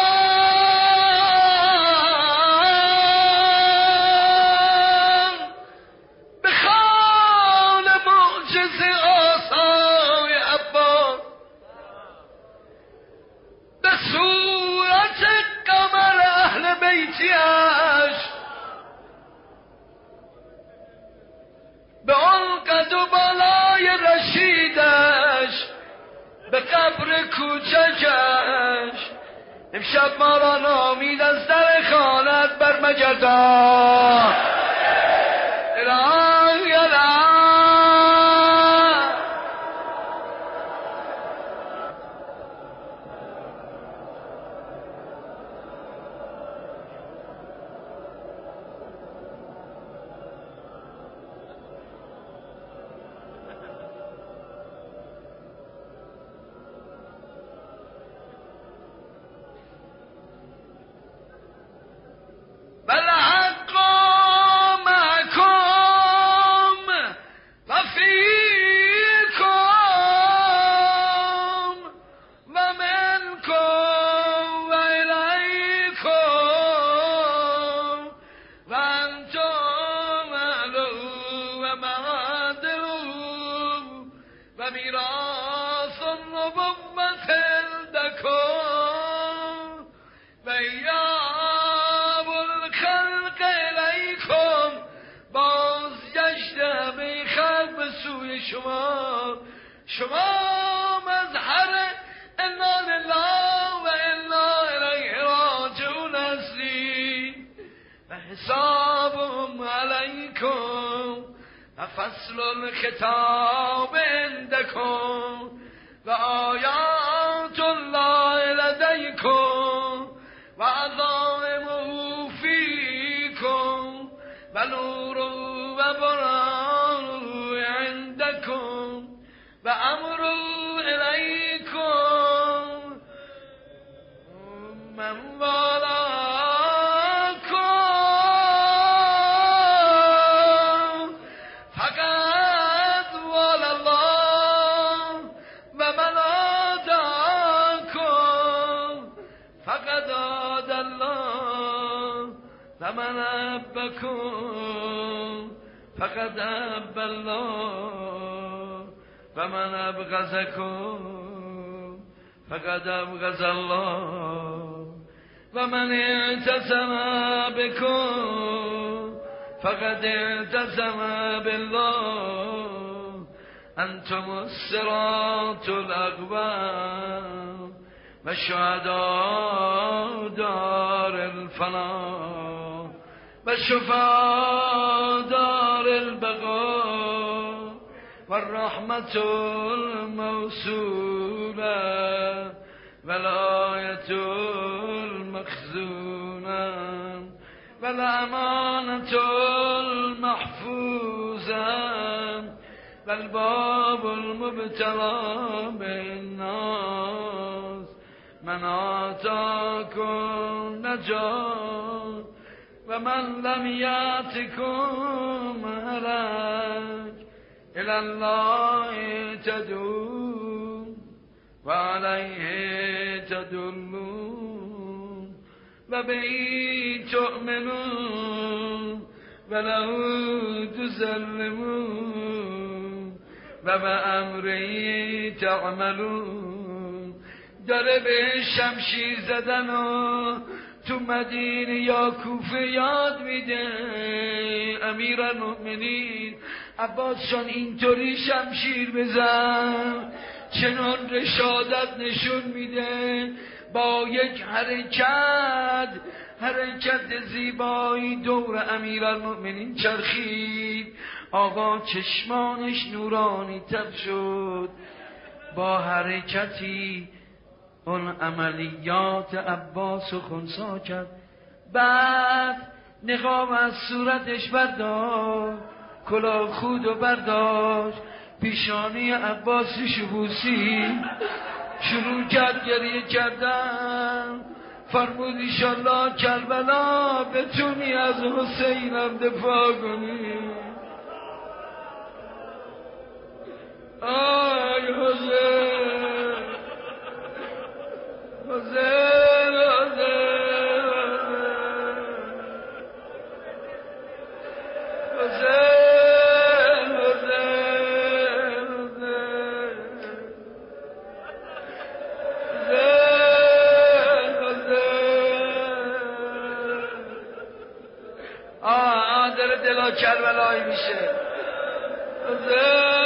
Speaker 1: به خال معجز آسای عباس به صورت قمر اهل بیتیش به آن قد و بالای رشیدش به قبر کوچکش امشب ما را نامید از در خانت بر مجدا الهی الهی. و معدل و میراث النبوت الدکون و ایاب الخلق الیکم بازگشت همه خلق به سوی شما شما مظهر انا لله و انا الیه راجعون هستید و حسابهم علیکم و فصل الخطاب عندکم و آیات الله لدیکم و عظائمه فیکم و نور و برهان عندکم و امر الیکم من والاکم فقط والا الله و من آداکم فقط آد الله و من ابکم فقط اب الله و من ابغضکم فقد ابغض الله و من اعتصم بكم فقد اعتصم بالله انتم الصراط الاقوام و شهداء دار الفلاح و شفاء دار البقاء والرحمة الموصولة والآية المخزونة والأمانة المحفوظة والباب المبتلى بالناس من آتاكم نجاة ومن لم يأتكم هلاك إلى الله تدعون وعليه تدلون وبه تؤمنون وله تسلمون وبأمره تعملون. داره به شمشیر زدن و تو مدینه یا کوفه یاد میده امیرالمؤمنین عباس جان اینطوری شمشیر بزن، چنان رشادت نشون میده با یک حرکت حرکت زیبایی دور امیرالمؤمنین چرخید. آقا چشمانش نورانی تب شد، با حرکتی اون عملیات عباس و خنثی کرد. بعد نقاب از صورتش برداشت، کلاه خود و برداشت، پیشانی عباسش بوسید، شروع کرد گریه کردن. فرمود ایشالله کربلا بتونی از حسینم دفاع کنی. آی حسین حسین حسین حسین آه داره دلا کربلایی میشه. حسین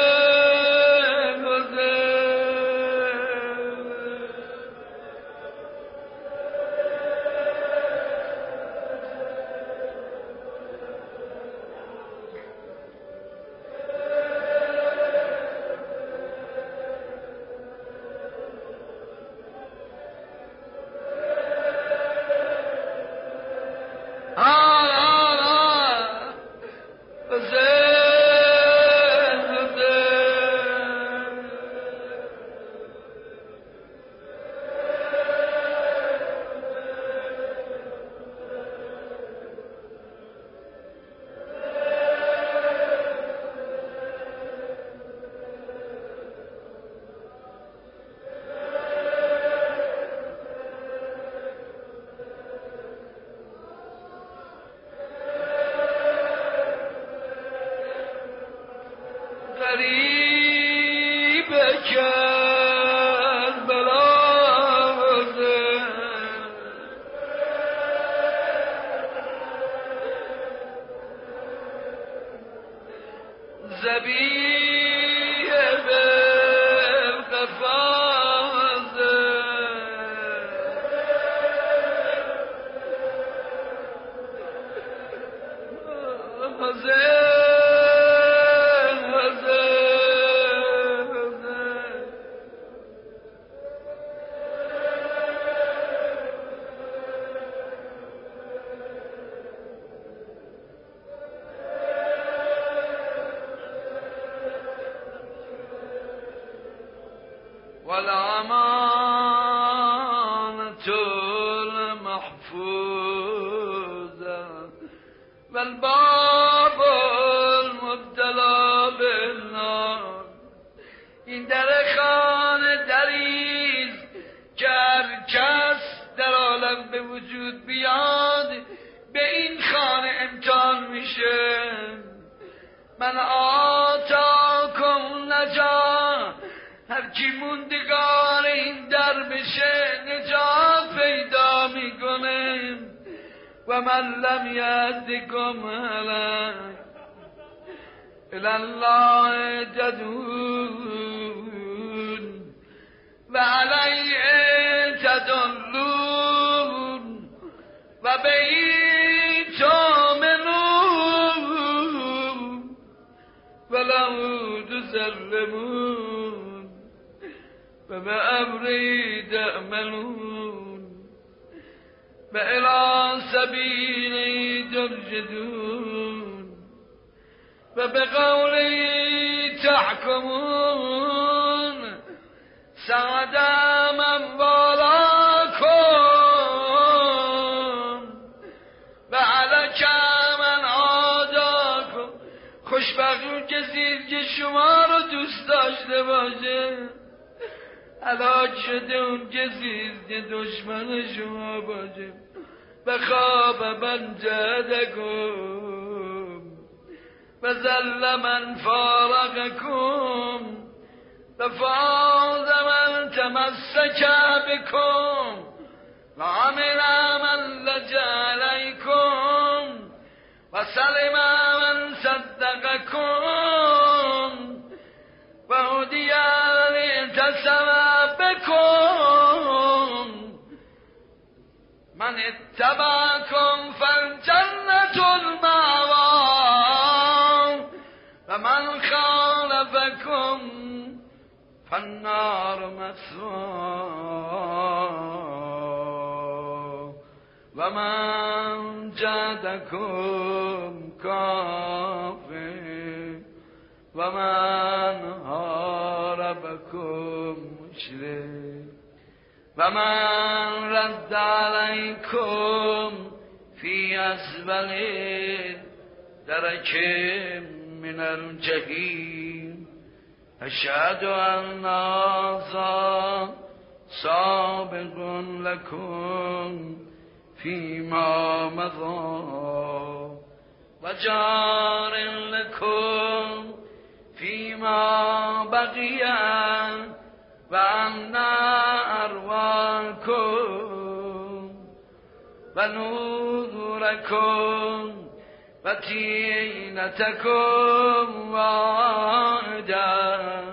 Speaker 1: حسین زبیه بالقفازه حسین والأمانة المحفوظة والباب المبتلى بالنار. این در خانه دریست که هر کس در عالم به وجود بیاد به این خانه امتحان میشه. من آتاکم نجات، هر کی موندگار این در بشه نجات پیدا میکنه. و من لم یهدکم الی الله تدعون و علیه تدلون و بهی تؤمنون و له تسلمون و به امری تعملون و الی سبیلی ترشدون و به قولی تحکمون. سعدم اموالاکم و علکم من عاداکم. خوشبخت اون کسی که شما رو دوست داشته باشه، هلاک شده اون کسی که دشمن شما باشه. و خواب من جهدکم و ذل من فارقکم و فاز من تمسک بکم و عمل من لجأ علیکم و سلم من صدقکم و هدی اعتصم بکم. من اتبعکم فالجنة المأوى و من خالفکم فالنار مثوى و من جادکم کافر و من حاربکم مشرک و من رد علیکم فی اسفل درک من الجحیم. اشهد ان هذا سابق لکم فیما مضی و جار لکم فیما بقی و ان ارواحکم و نذورکم و تینتکم واحدا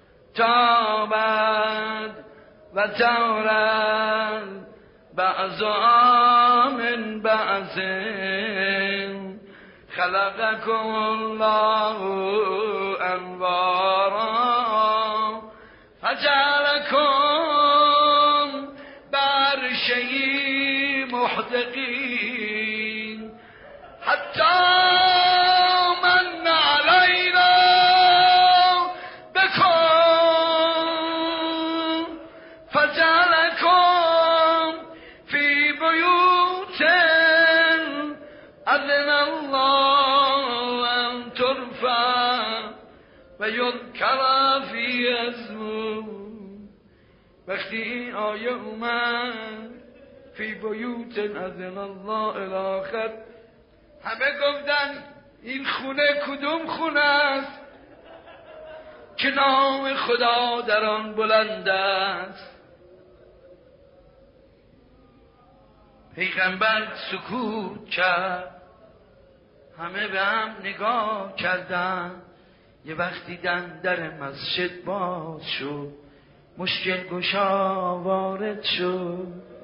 Speaker 1: تابت و تورد بعضها من بعض. خلقکم الله انوارا فجعلکم بعرشه محدقین حتی من علینا بکن فجعلکم فی بیوت اذن الله ان ترفع و یذکر فی اسمه. وقتی این آیه اومد فی بیوت اذن الله الاخر، همه گفتن این خونه کدوم خونه است که نام خدا در آن بلند است؟ پیغمبر سکوت کرد، همه به هم نگاه کردند. یه وقتی دم در مسجد باز شد، مشکل گشا وارد شد،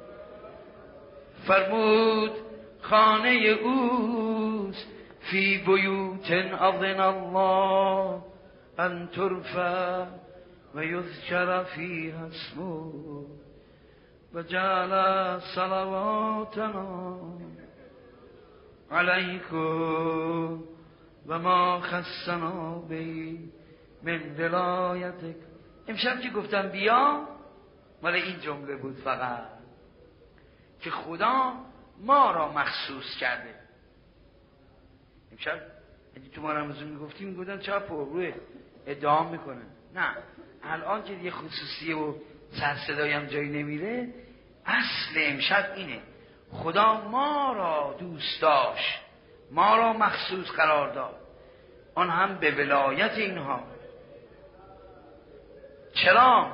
Speaker 1: فرمود خانه اوست فی بیوت اذن الله ان ترفع و یذکر فیها اسمه و جعل صلواتنا علیکم و ما خصنا به من ولایتک. امشب که گفتم بیا مال این جمله بود فقط که خدا ما را مخصوص کرده. امشب اگه تو ما رمضان میگفتیم میگفتن چرا پرروه ادعا میکنن. نه، الان که یه خصوصیه و سرصدایی هم جایی نمیره، اصل امشب اینه خدا ما را دوست داشت، ما را مخصوص قرار داد، آن هم به ولایت اینها. چرا؟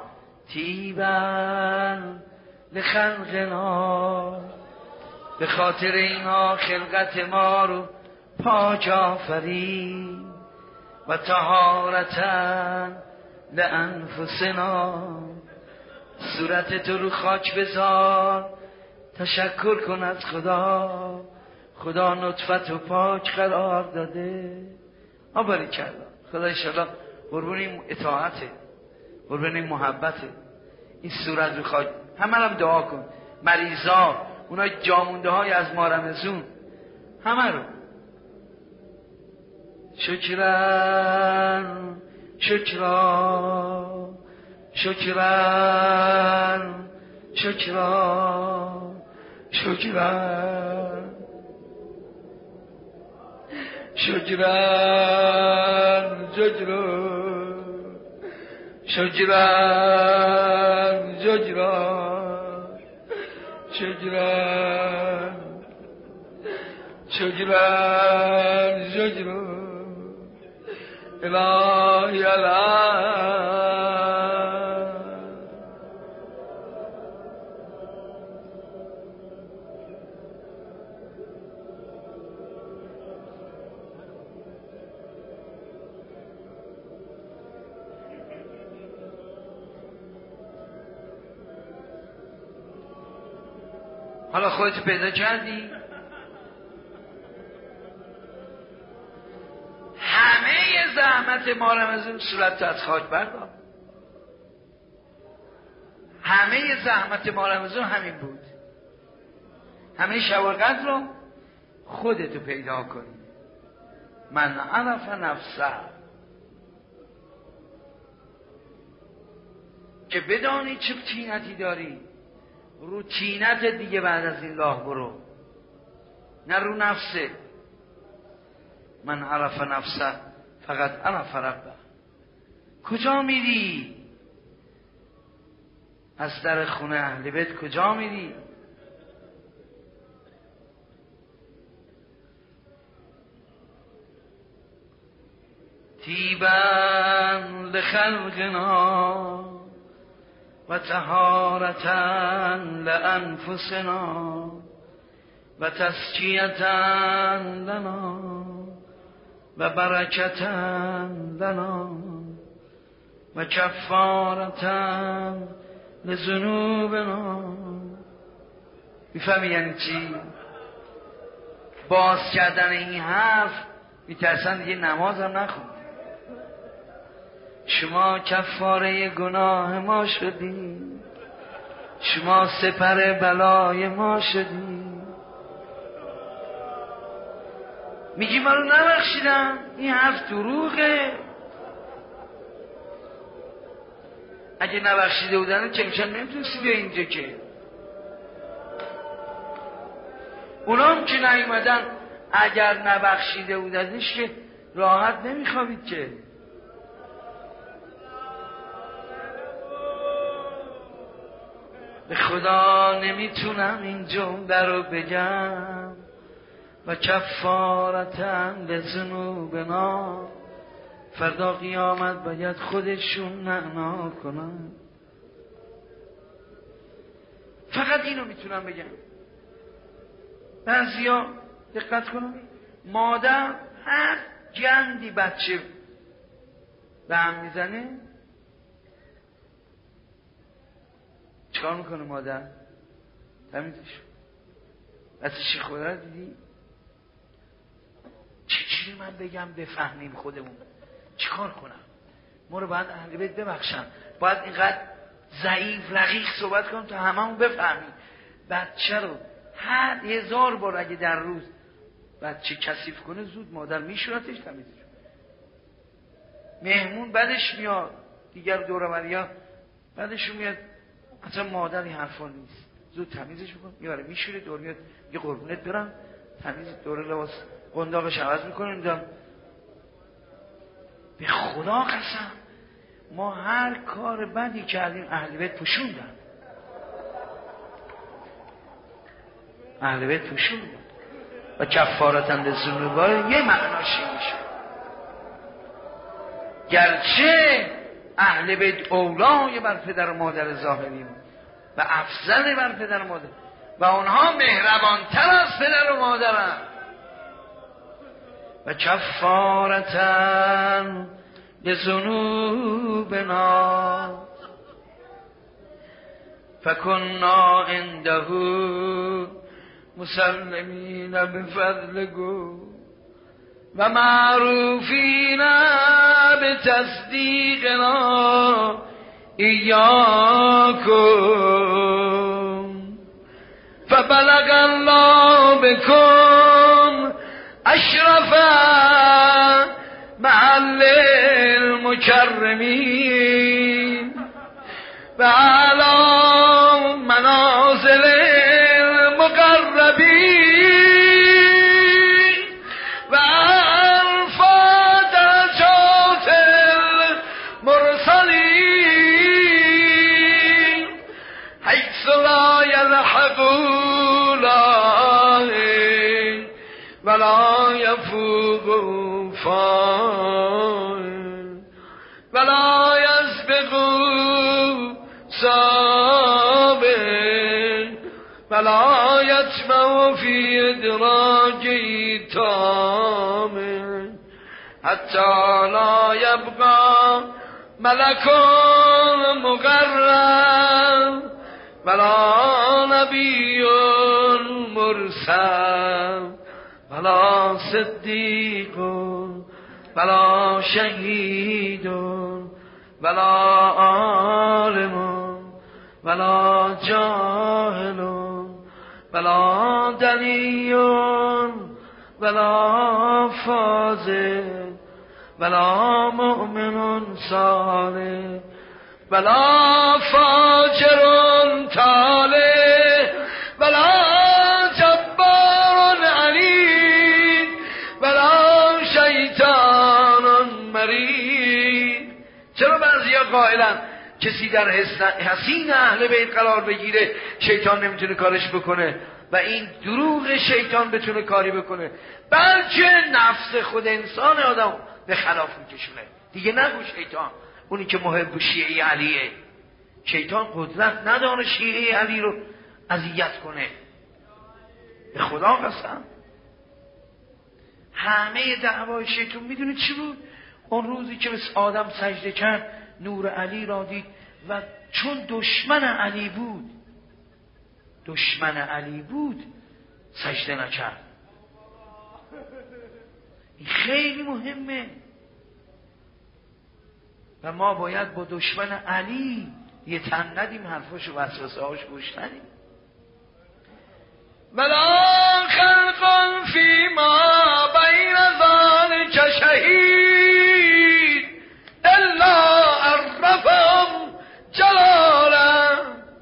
Speaker 1: تیبن لخلقنا، به خاطر اینها خلقت ما رو پاک آفرید و طهارتن لانفسنا، صورت تو رو خاک بذار، تشکر کن از خدا، خدا نطفت و پاک قرار داده. آباری کرد خدا انشاءالله قربون این اطاعته، قربون این محبته. این صورت رو خاک، همه هم دعا کن، مریضا، اونای جامونده های از مارمزون، همه رو شکرن شکرا شکرن شکرا شکرن شجران شجران شجران شجران شجران شجران شجران الهی الهی. حالا خودت پیدا کردی؟ همه زحمت ما رو از اون صورت از خاک بردار. همه زحمت ما رو از اون همین بود. همه شب و قدر رو خودتو پیدا کنی. من عرف نفسه، که بدانی چه تینتی داری، رو تینت دیگه بعد از این راه برو، نه رو نفسه. من عرف نفسه فقط عرف ربه. کجا میری؟ از در خونه اهل بیت کجا میری؟ تیبن لخلقنا و طهارتن لانفسنا و تزکیتن لنا و برکتن لنا و کفارتن لذنوبنا. میفهمی یعنی چی؟ باز کردن این حرف میترسن دیگه نماز هم نخون. شما کفاره گناه ما شدی، شما سپر بلای ما شدی. میگی ما رو نبخشیدن، این حرف دروغه. اگه نبخشیده بودن چه میشن نمیتونستی بیا اینجا که. اونام که نیومدن اگر نبخشیده بودنش که راحت نمیخوابید که. به خدا نمیتونم این جمله رو بگم و کفارتن لذنوبنا، فردا قیامت باید خودشون نعنا کنن. فقط اینو میتونم بگم. بعضیا دقت کنن، مادر هر گندی بچه به هم میزنه، چیکار میکنه مادر؟ تمیزش. بسیشی خدا دیدی؟ چجوری من بگم بفهمیم خودمون؟ چیکار کنم؟ ما رو باید اهل بیت ببخشن، باید اینقدر ضعیف رقیق صحبت کنم تا هممون بفهمیم. بچه رو هر هزار بار اگه در روز بچه کثیف کنه زود مادر میشورتش تمیزش. مهمون بعدش میاد، دیگر دور و بریا بعدش میاد، اصلا مادر این حرفا نیست، زود تمیزش میکنه، میاره میشوره، دور میاد یه قربونت برم، تمیز دور لباس قنداقش عوض میکنه. میدم به خدا قسم ما هر کار بدی کردیم اهل بیت پوشوندن، اهل بیت پوشوندن و کفارتن للذنوب یه معناش میشه. گرچه اهل بیت اولای بر پدر و مادر ظاهری و افضل بر پدر و مادر و اونها مهربانتر از پدر و مادرن. و کفارتن لذنوبنا فکنا عنده مسلمین بفضله و معروفین بتصدیقنا ایاکم فبلغ الله بكم اشرف محل المكرمين و اعلی منازل المقربين و ارفع درجات المرسلين حيث لا يلحقون ولا يفوق فاعل ولا يسبق سابق ولا يتبع في ادراج تام حتى لا يبقى ملك مقرب ولا نبي مرسل ولا صدیق ولا شهید ولا عالم ولا جاهل ولا دنی ولا فاضل ولا مؤمن صالح ولا فاجر طالح ولا چرا بعضیا قائلن کسی در حصین اهل بیت قرار بگیره شیطان نمیتونه کارش بکنه و این دروغ شیطان بتونه کاری بکنه، بلکه نفس خود انسان آدم به خلاف میکشونه. دیگه نگو شیطان اونی که محب شیعه علیه، شیطان قدرت نداره شیعه علی رو اذیت کنه. به خدا قسم همه دعوای شیطان میدونه چی بود؟ اون روزی که مثل آدم سجده کرد نور علی را دید و چون دشمن علی بود دشمن علی بود سجده نکرد. این خیلی مهمه و ما باید با دشمن علی یه تن ندیم، حرفاش و وسوسه هاش گوش ندیم. ولا خلق فيما بين ذلك شهيد الا عرفهم جلالا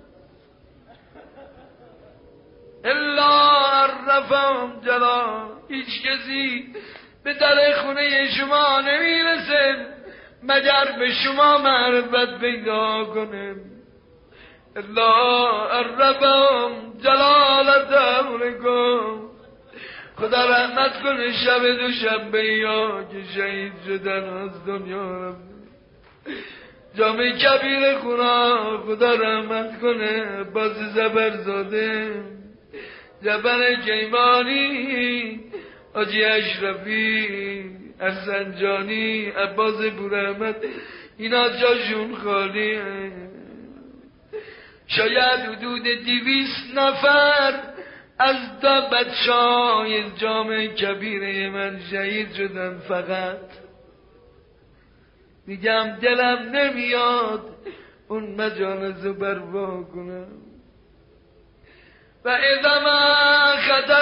Speaker 1: الا عرفهم جلالا. هیچ کسی به در خونه شما نمیرسه مگر به شما معرفت پیدا کنه. الا عرفهم جلالت امرکم. خدا رحمت کنه شب دو شنبه یا که شهید شدن از دنیا رفت. جامعه کبیر خدا خدا رحمت کنه باز زبرزاده جبر کیمانی حاجی اشرفی، ارسنجانی، عباس بورحمد، اینا جاشون خالیه. شاید حدود دویست نفر از دا بچه‌های جامع کبیره من شهید شدن. فقط میگم دلم نمیاد اون مجالس رو بروا کنم. و اذا ما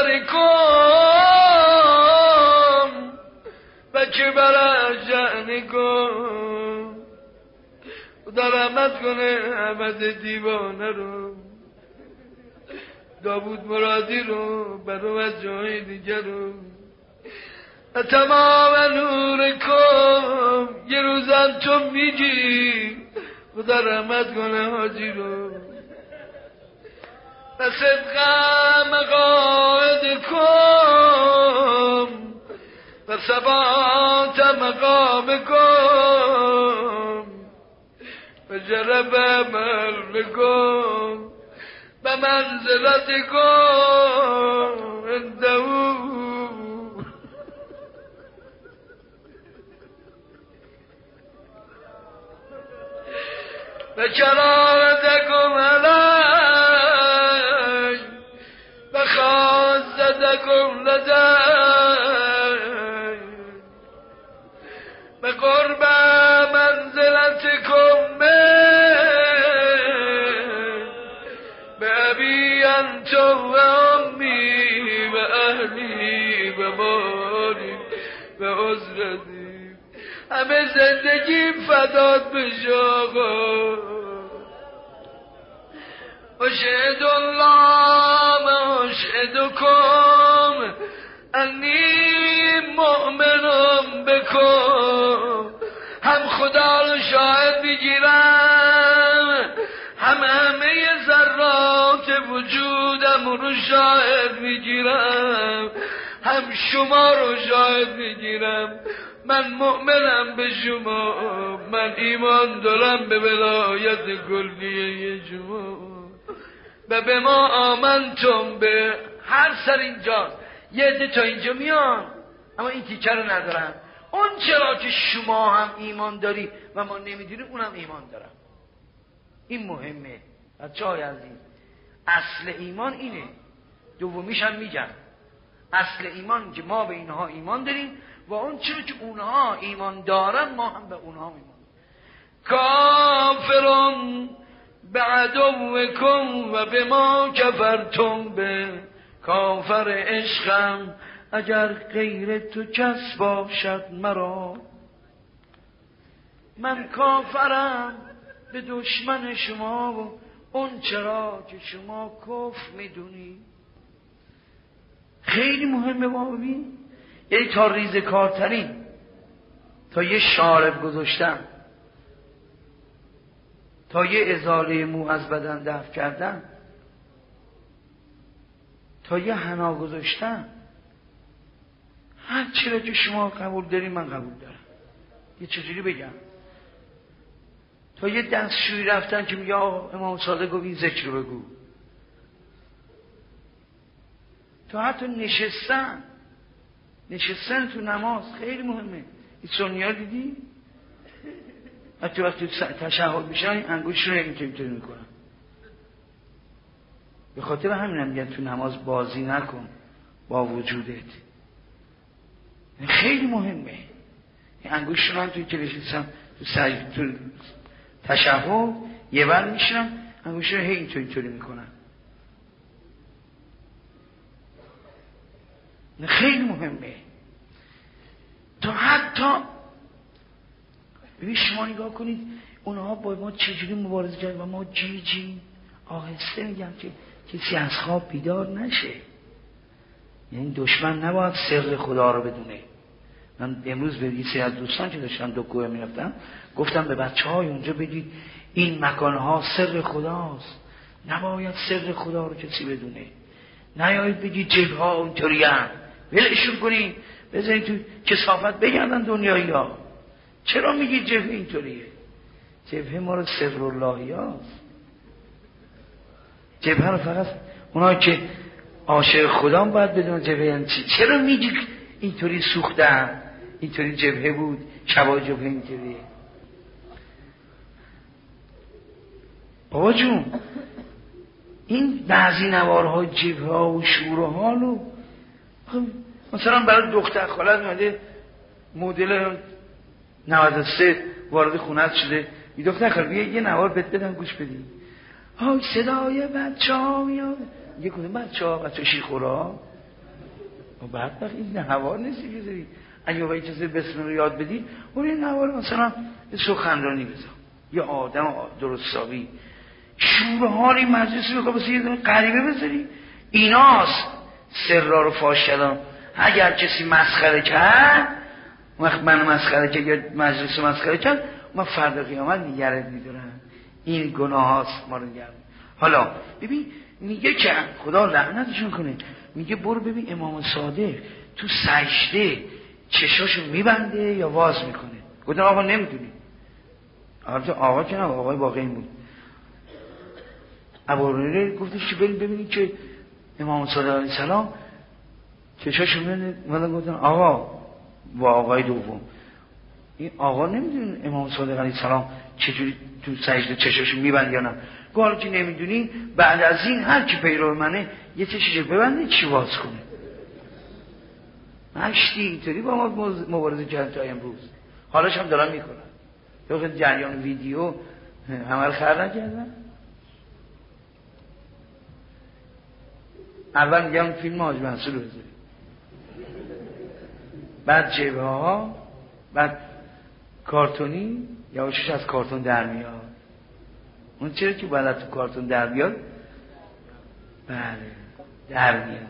Speaker 1: خطرکم و کبر شأنکم، خدا رحمت کنه احمد دیوانه رو، داوود مرادی رو، برو از جای دیگر رو. و تمام نورکم، یه روزم تو میگی خدا رحمت کنه حاجی رو. و صدق مقاعدکم و ثبات مقامکم و جرب مرمکم و منزلتکم اندهو. و کرامتکم علی و خاصتکم لدی و قرب منزلتکم به ابی انتم و امی و اهلی و مالی و عزرتی. همه زندگیم فدات بشه آقا. اشهد الله و اشهدکم انی مؤمنم بکم. هم خدا رو شاهد میگیرم، هم همه ذرات وجودم رو شاهد میگیرم، هم شما رو شاهد میگیرم. من مؤمنم به شما، من ایمان دارم به ولایت کلیه شما و به ما آمنتم به. هر سر اینجا یه عده تا اینجا میان اما این تیکه رو ندارن. اون چرا که شما هم ایمان داری و ما نمیدونیم اونم ایمان دارم. این مهمه بچه‌های عزیز. اصل ایمان اینه. دومیش هم میگم اصل ایمان که ما به اینها ایمان داریم و اون چرا که اونها ایمان دارن ما هم به اونها ایمان. کافرون بعدوکم و به ما کفرتم به. کافر عشقم اگر غیر تو کس باشد مرا. من کافرم به دشمن شما و اون چرا که شما کفر میدونی. خیلی مهمه ما ببین، یعنی تا ریزکارترین، تا یه شارب گذاشتن، تا یه ازاله مو از بدن دفع کردن، تا یه حنا گذاشتن، هر چیزی که شما قبول داری من قبول دارم. یه چجوری بگم، تا یه دستشویی رفتن که میگه امام صادق گفت این ذکر رو بگو، تا حتی نشستن نشستن تو نماز خیلی مهمه. این سنی ها دیدی؟ حتی وقتی تشهد میشن انگوش رو اینطوری میکنن. به خاطر همین هم میگن تو نماز بازی نکن با وجودت. خیلی مهمه. این انگوش رو هم توی کلیسان تو سجد تو تشهد یه بر میشن انگوش رو هی اینطوری اینطوری میکنن. خیلی مهمه. تا حتی ببین شما نگاه کنید اونها با ما چجوری مبارزه کردن و ما جی جی آهسته میگم که کسی از خواب بیدار نشه. یعنی دشمن نباید سر خدا رو بدونه. من امروز به یه سری از دوستان که داشتم دو کوه میرفتم گفتم به بچه های اونجا بگید این مکانها سر خداست، نباید سر خدا رو کسی بدونه. نیایید بگید جبه ها اونطوری هم ولشون کنید بذارید تو کثافت بگردن دنیایی ها. چرا میگید جبهه اینطوریه؟ جبهه ما رو سر اللهی هاست. جبهه رو فقط اونایی که عاشق خدا باید بدون جبهه یعنی چی. چرا میگی اینطوری سوختن، اینطوری جبهه بود، شبا جبهه اینطوری. بابا جون این بعضی نوارها جبهه ها و شور و حالو مثلا برای دختر خالت اومده مدل نود و سه وارد خونت شده، این دختر خالت بیا یه نوار بهت بدم گوش بدی. های صدای بچه ها میاد، یه کدوم بچه ها؟ بچه شیخورا. و بعد وقت این نوار نیستی بذاری، اگه با اجازه بسم رو یاد بدی اون این نوار مثلا به سخنرانی بذار، یه آدم درستابی شور حالی مجلسی بکن بسید یه دونه غریبه بذاری. ایناست سرا رو فاش کردم. اگر کسی مسخره کرد، وقت من مسخره کرد یا مجلس مسخره کرد، من فردا قیامت نگرد میدونم این گناه هاست ما رو نگرد. حالا ببین میگه که خدا لعنتشون کنه، میگه برو ببین امام صادق تو سجده چشاشو میبنده یا واز میکنه. گفتن آقا نمیدونی. البته آقا که نه، آقای واقعی بود. ابو هریره گفتش که برید ببینید که امام صادق علیه السلام چشاشو میبنده. اومدن گفتن آقا با آقای دوم، این آقا نمیدونی امام صادق علیه السلام چجوری تو سجده چشاشو میبنده یا نه؟ گفت که نمیدونی بعد از این هر کی پیرو منه یه چششو ببنده چی واز کنه. مشتی اینطوری با ما مبارزه کردن تا امروز، حالاش هم دارن میکنن. تو جریان ویدیو همه رو خر نکردن. اول میگم فیلم حاج منصور رو بذاری، بعد جبهه ها، بعد کارتونی، یواشش از کارتون در میاد. اون چرا که باید تو کارتون در بیاد؟ بله در میاد.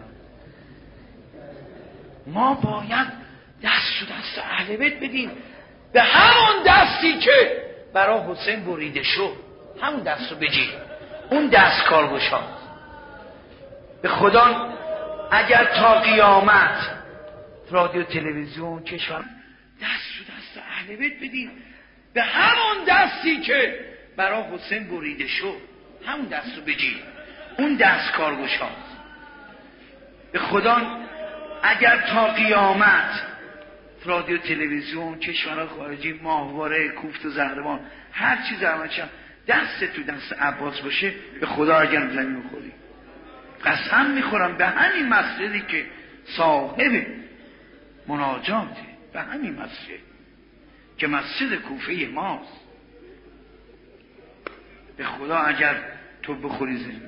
Speaker 1: ما باید دست و دست اهل بیت بدیم به همون دستی که برای حسین بریده شد، همون دست رو بگیر. اون دست کارگشاد. به خدا اگر تا قیامت رادیو تلویزیون کشور دست و دست اهل بیت بدیم به همون دستی که برای حسین بریده شد، همون دست رو بگیر. اون دست کارگشاد. به خدا اگر تا قیامت رادیو تلویزیون کشورها خارجی ماهواره کوفت و زهربان هر چیز زحمتشم دست تو دست عباس باشه، به خدا اگر زمین میخوری قسم میخورم به همین مسجدی که صاحب مناجاته، به همین مسجد که مسجد کوفه ماست، به خدا اگر تو بخوری زمین.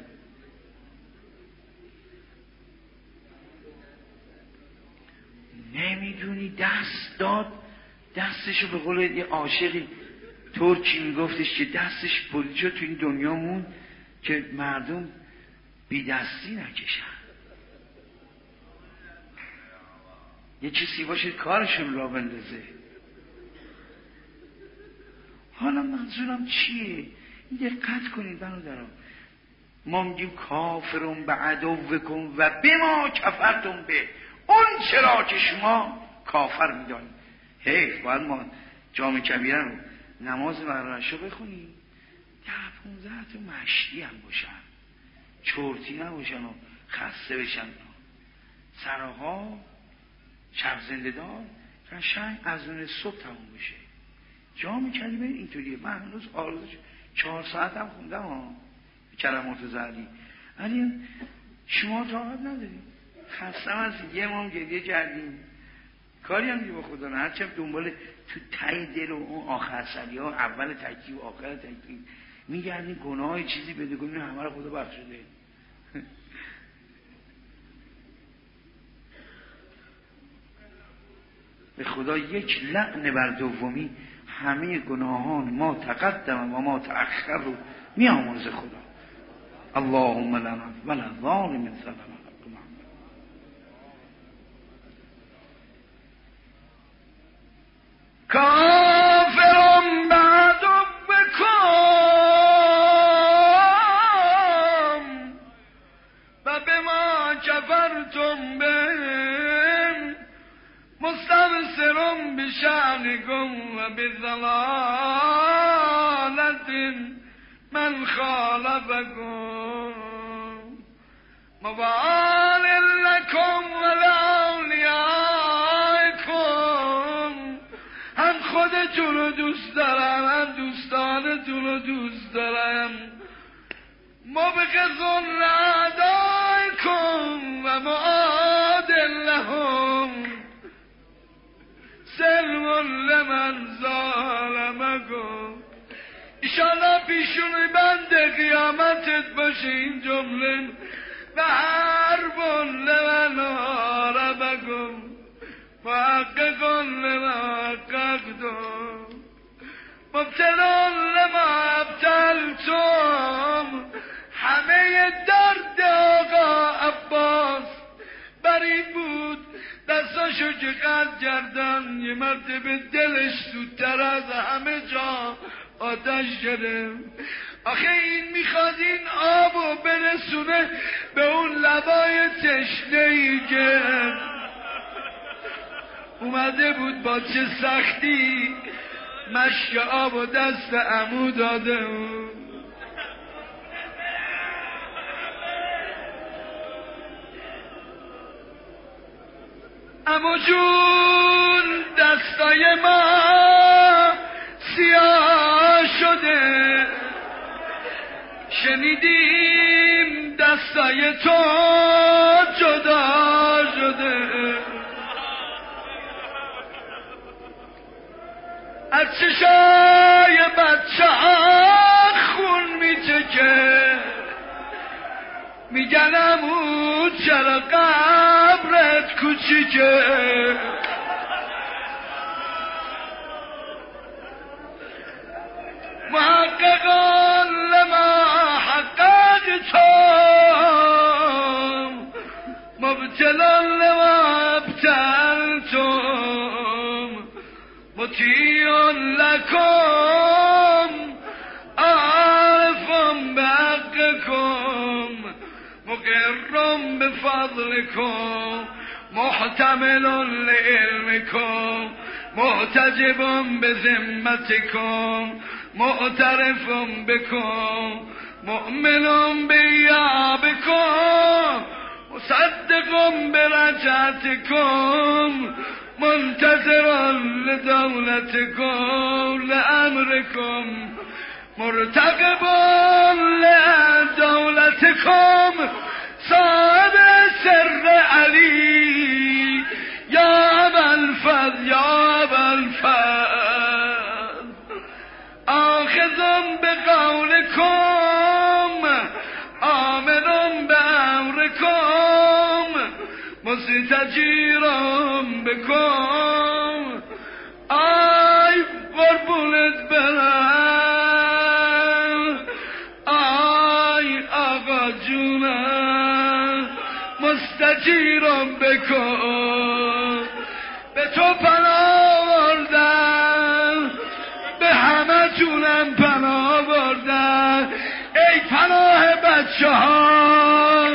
Speaker 1: نمیدونی دست داد، دستشو به قول یه عاشقی ترکی میگفتش که دستش بریده تو این دنیا مون که مردم بی دستی نکشن، یه چیزی باشه کارشون را بندازه. حالا منظورم چیه؟ دقت کنید برادران، ما میگیم کافرون به عدوکم و به ما کفرتم به، اون چرا که شما کافر میدانید. حیف باید ما جامع کبیره رو نماز مغربشو بخونیم ده پونزده تا مشتی هم باشن، چرتی نباشن و خسته بشن، سراها شب زنده دار قشنگ از اون صبح تموم بشه. جامع کلمه اینطوریه. من هنوز آرزوش چهار ساعت هم خوندم ها کلمات زهری، ولی شما طاقت نداریم. خستم از یه مام گریه کردیم، کاری هم با خدا نه، هرچم دنبال تو تای دل و اون آخر سری ها اول تکیب و آخر تکیب میگردیم، گناه چیزی بده کنیم همه رو خدا بخشده. به خدا یک لعن بر دومی همه گناهان ما تقدم و ما تأخر رو می آمرز خدا. اللهم لنا ولا ظالم سلام. کافرم بعد بکن و به ما کفرتم به مستبصرم بشأنکم و بضلالت من خالفکم موال لکم ولا اولیاء خودتون رو دوست دارم، من دوستانتون رو دوست دارم. ما به قضون اعدائکم و معادل لهم سلم لمن ظالمکم. ایشالله پیشونی بند قیامتت باشه این جمله. و حرب لمن حاربکم محقق لما حققتم مبتلا لما ابتلتم. همه درد آقا عباس بر این بود دستاشو که قد گردن یه مرتبه دلش زودتر از همه جا آتش گرفت. آخه این میخواد این آبو برسونه به اون لبای تشنه‌ای که اومده بود با چه سختی مشک آب و دست عمو داده بود. عمو جون دستای ما سیاه شده، شنیدیم دستای تو جدا شده. از چشای بچه ها خون میچکه، میگن عمو چرا قبرت کوچیکه. محققان لما حققتم مبتلا لما ابتلتم مطیع لکم عارفم بحقکم مقرم بفضلکم محتمل لعلمکم محتجب بذمتکم معترف بکم مؤمن بیابکم مصدق برجعتکم منتظر لدولتکم لامرکم مرتقب لدولتکم صاحب سر علی یا ابوالفضل یا ابوالفضل آخذم بقولکم آمنم بامرکم مستجیرم بکن. آی قربونت برم آی آقا جونم مستجیرم بکن. به تو پناه بردم به همه جونم پناه بردم ای پناه بچه ها.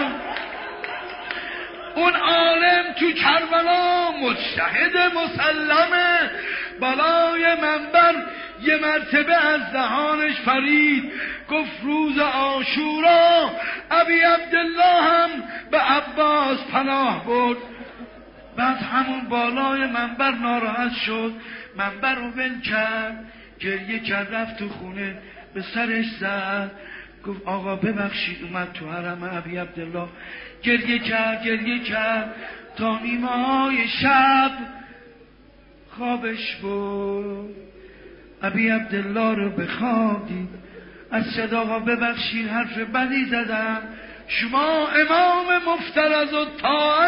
Speaker 1: اون عالم تو کربلا مجتهد مسلمه بالای منبر یه مرتبه از دهانش فرید گفت روز عاشورا ابی عبدالله هم به عباس پناه برد. بعد همون بالای منبر ناراحت شد، منبر رو ول کرد، گریه کرد، رفت تو خونه به سرش زد گفت آقا ببخشید اومد تو حرم ابی عبدالله. گریه کرد گریه کرد تا نیمه های شب خوابش بود. ابی عبدالله رو به خواب دید، از صدا آقا ببخشید حرف بدی زدم، شما امام مفترض و طاعت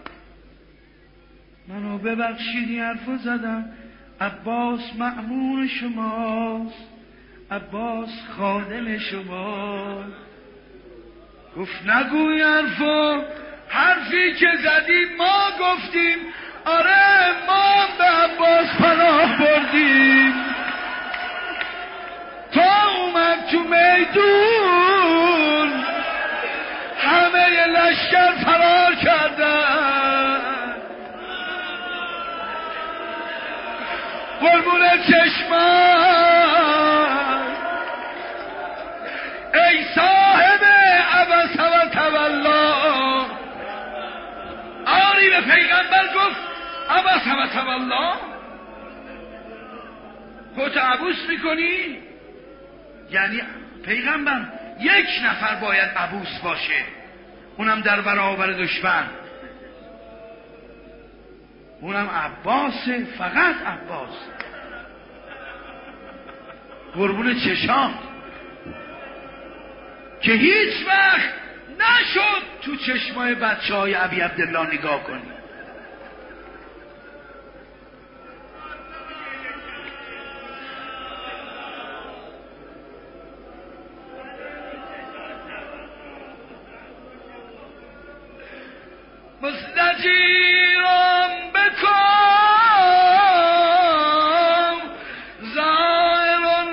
Speaker 1: منو ببخشید این حرفو زدم، عباس مأمون شماست، عباس خادم شماست. گفت نگوی حرفو، حرفی که زدیم ما گفتیم آره ما به عباس پناه بردیم تا اومد تو میدون همه لشکر فرار کردن. قربون چشمان ای صاحب عبس و تولا. آری به پیغمبر گفت عبس و تولا
Speaker 2: خودت عبوس میکنی؟ یعنی پیغمبر یک نفر باید عبوس باشه، اونم در برابر دشمن، اونم عباسه، فقط عباس. قربون چشام که هیچ وقت نشد تو چشمای بچه های ابی عبدالله نگاه کنی.
Speaker 1: مستجیرم بکن زائر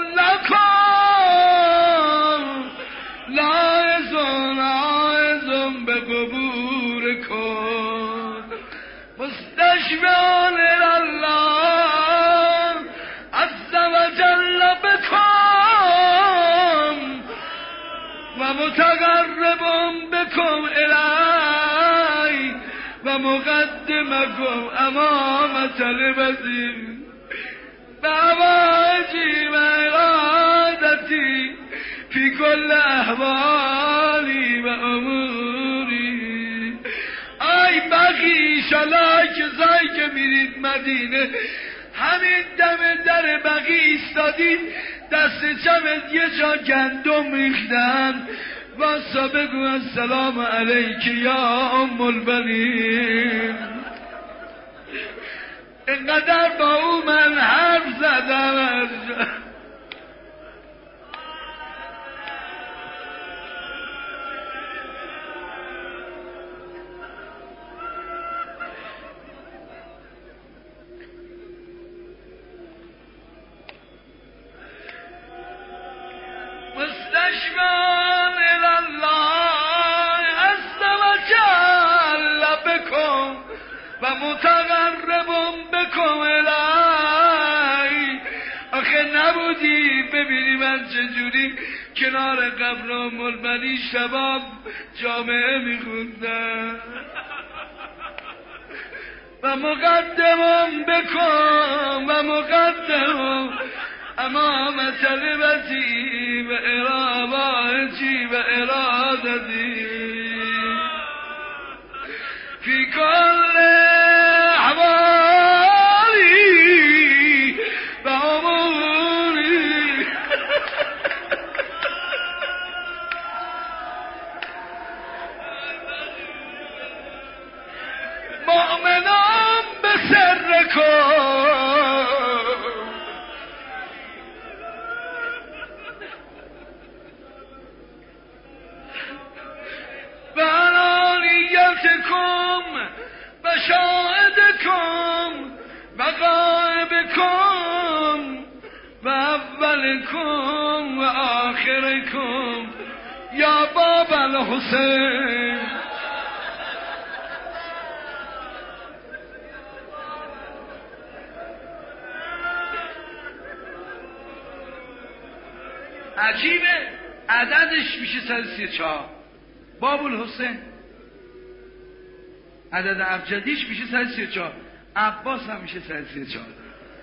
Speaker 1: لکن لایزون آیزون به قبور کن مستشفیان الله عز و جل بکن و متقربم بکن الی و مقدمکم امام طلبتی و واجی و ارادتی فی کل احوالی و اموری. ای بقی شلا که زایی که میرید مدینه همین دم در بقی ایستادید، دست چمت یه جا گندم ریختن، واسا بگو السلام علیک یا ام البنین. اینقدر با او من حرف زدم مستشفیان الله عز و جل بکن و متقربم بکن الی. آخه نبودی ببینی من چجوری کنار قبر ام البنین شباب جامعه میخوندم. و مقدمم بکن و مقدمم امام طلبتی و ارادتی و ارادتی فی کل احوالی و اموری. مؤمنان به سر کن و علانیتکم و شاهدکم و غائبکم و اولکم و آخرکم یا باب الحسین.
Speaker 2: عجیبه عددش میشه صد و سی و چهار. باب الحسین عدد ابجدیش میشه صد و سی و چهار، عباس هم میشه صد و سی و چهار.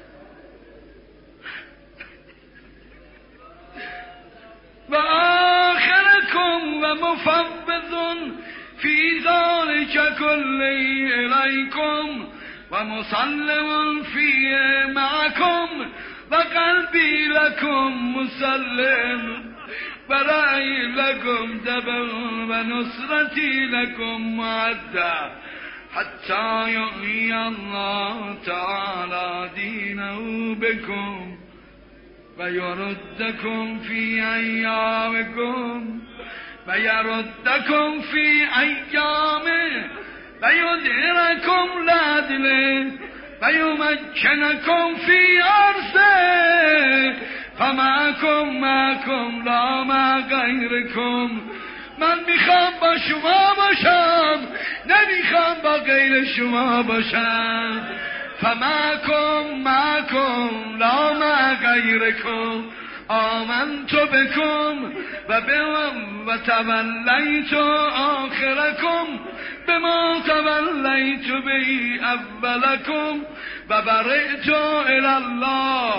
Speaker 1: و آخرکم و مفوض فی ذلک کلی الیکم و مسلم فی معکم و قلبی لکم مسلم و رأی لکم دبر و نصرتی لکم معده حتی یحیی الله تعالی دینه بکم و یردکم فی ایامکم و یردکم فی ایامه و یدهرکم لعدله و یمکنکم فی عرضه فمعکم معکم لا مع غیرکم. من میخوام با شما باشم، نمیخوام با غیر شما باشم. فمعکم معکم لا مع غیرکم آمنت بکم و بهم و تولیت آخرکم بما تولیت به اولکم و برئت الی الله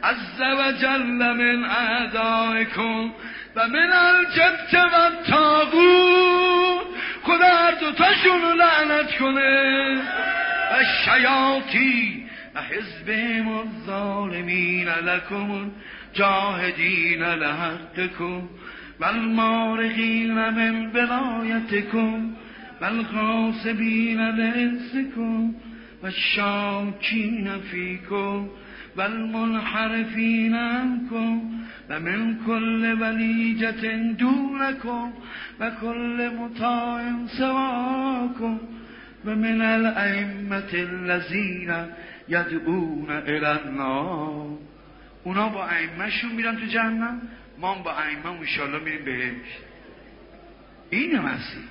Speaker 2: عز وجل من اعدائکم و من الجبت و الطاغوت. خدا هر دوتاشون رو لعنت کنه. و شیاطین و حزبهم الظالمین لکم جاهدین لحقکم و المارقین من ولایتکم و الغاصبین لعزکم و الشاکین فیکم و المنحرفین عنکم و من کل ولیجت دونکم و کل مطاع سواکم و من الائمة الذین یدعون الی النار. اونا با ائمه شون میرن تو جهنم، ما با ائمه ان شاءالله میریم بهشت. این مسیح.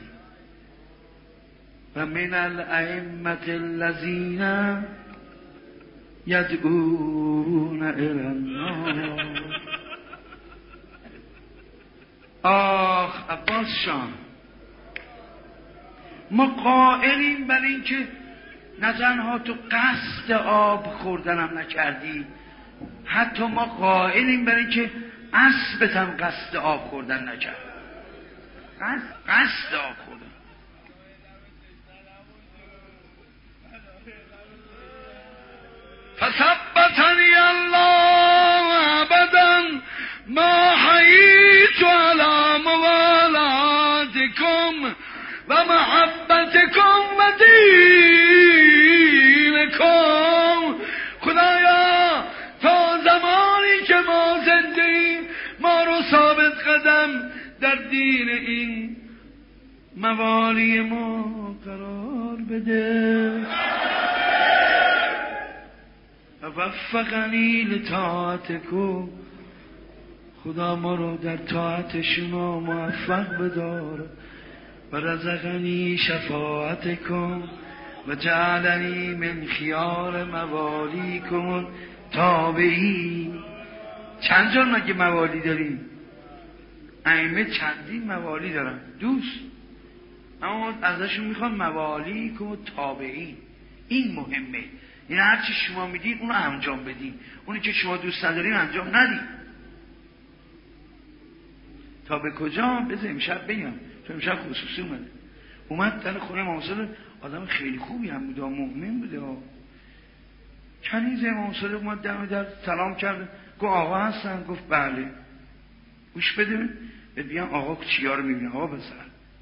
Speaker 2: و من الائمة الذین یدعون الی النار. آخ عباس شان، ما قائلیم بر این که نه تنها تو قصد آب خوردنم نکردی، حتی ما قائلیم بر این که اسبت هم قصد آب خوردن نکرد. قصد آب خوردن. فثبتنی الله ابدا ما حییت علی موالاتکم و محبتکم و دینکم. خدایا تا زمانی که ما زنده ایم ما رو ثابت قدم در دین این موالی ما قرار بده. و وفقنی لطاعتکم. خدا ما رو در طاعت شما موفق بدار. و رزقنی شفاعتکم و جعلنی من خیار موالیکم تابعی. چند جان مگه موالی داریم؟ ائمه چندین موالی دارن دوست، اما ازشون میخوان موالیکم تابعی. این مهمه، این هرچی شما میدین اونو انجام بدین، اونی که شما دوست ندارین انجام ندین. تا به کجا؟ بذار امشب بگم، تو امشب خصوصی اومده اومد در خونه امام صادق. آدم خیلی خوبی هم بوده، مؤمن بوده. کنیز امام صادق اومد دم در سلام کرد، گفت آقا هستن؟ گفت بله. گوش بده ببین آقا چیا رو میبینه. آقا بسر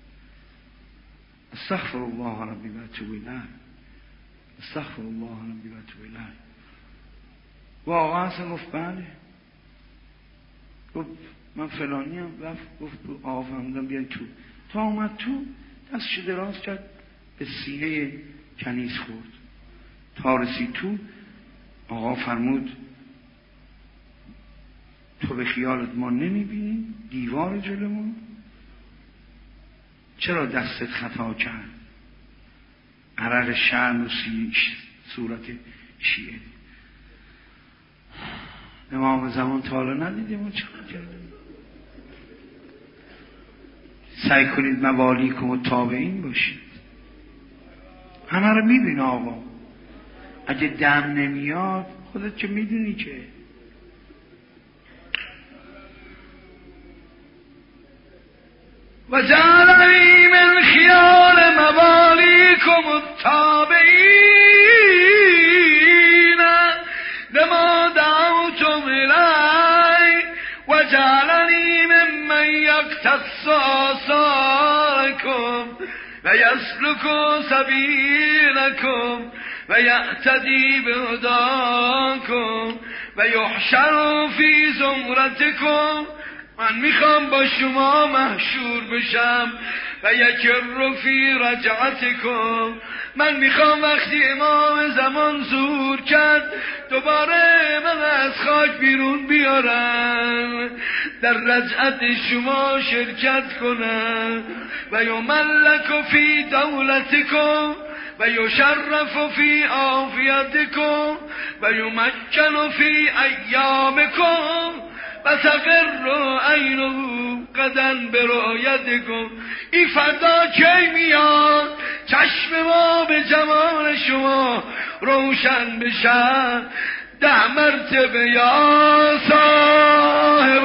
Speaker 2: استغفر الله ربی و اتوب الیه، استغفر الله ربی و اتوب الیه. و آقا هستن؟ گفت بله. گفت من فلانی هم. رفت گفت آقا فهمیدم بیان تو. تا اومد تو دستشو دراز کرد به سینه کنیز خورد. تا رسید تو آقا فرمود تو به خیالت ما نمیبینی دیوار جلو ما؟ چرا دستت خطا کرد؟ عرق شرم و صورت شیعه. امام زمان تا حالا ندیدیم و چرا کردیم؟ سعی کنید موالیکم و تابعین باشید. همه رو میبینه آقا. اگه دم نمیاد خودت که میدونی که. و جعلنی من خیال موالیکم التابعین لما دعوتم الی و جعلنی ممن یقتص آثارکم و یسلک سبیلکم و یهتدی بهداکم و یحشر فی زمرتکم. من میخوام با شما محشور بشم و یکر فی رجعتکم. من میخوام وقتی امام زمان ظهور کرد دوباره من از خاک بیرون بیارن، در رجعت شما شرکت کنم و یملک فی دولتکم و یشرف فی عافیتکم و یمکن فی ایامکم و تقر عینه قدن برایتکم. این فردا کی میاد چشم ما به جمال شما روشن بشن؟ ده مرتبه یا صاحب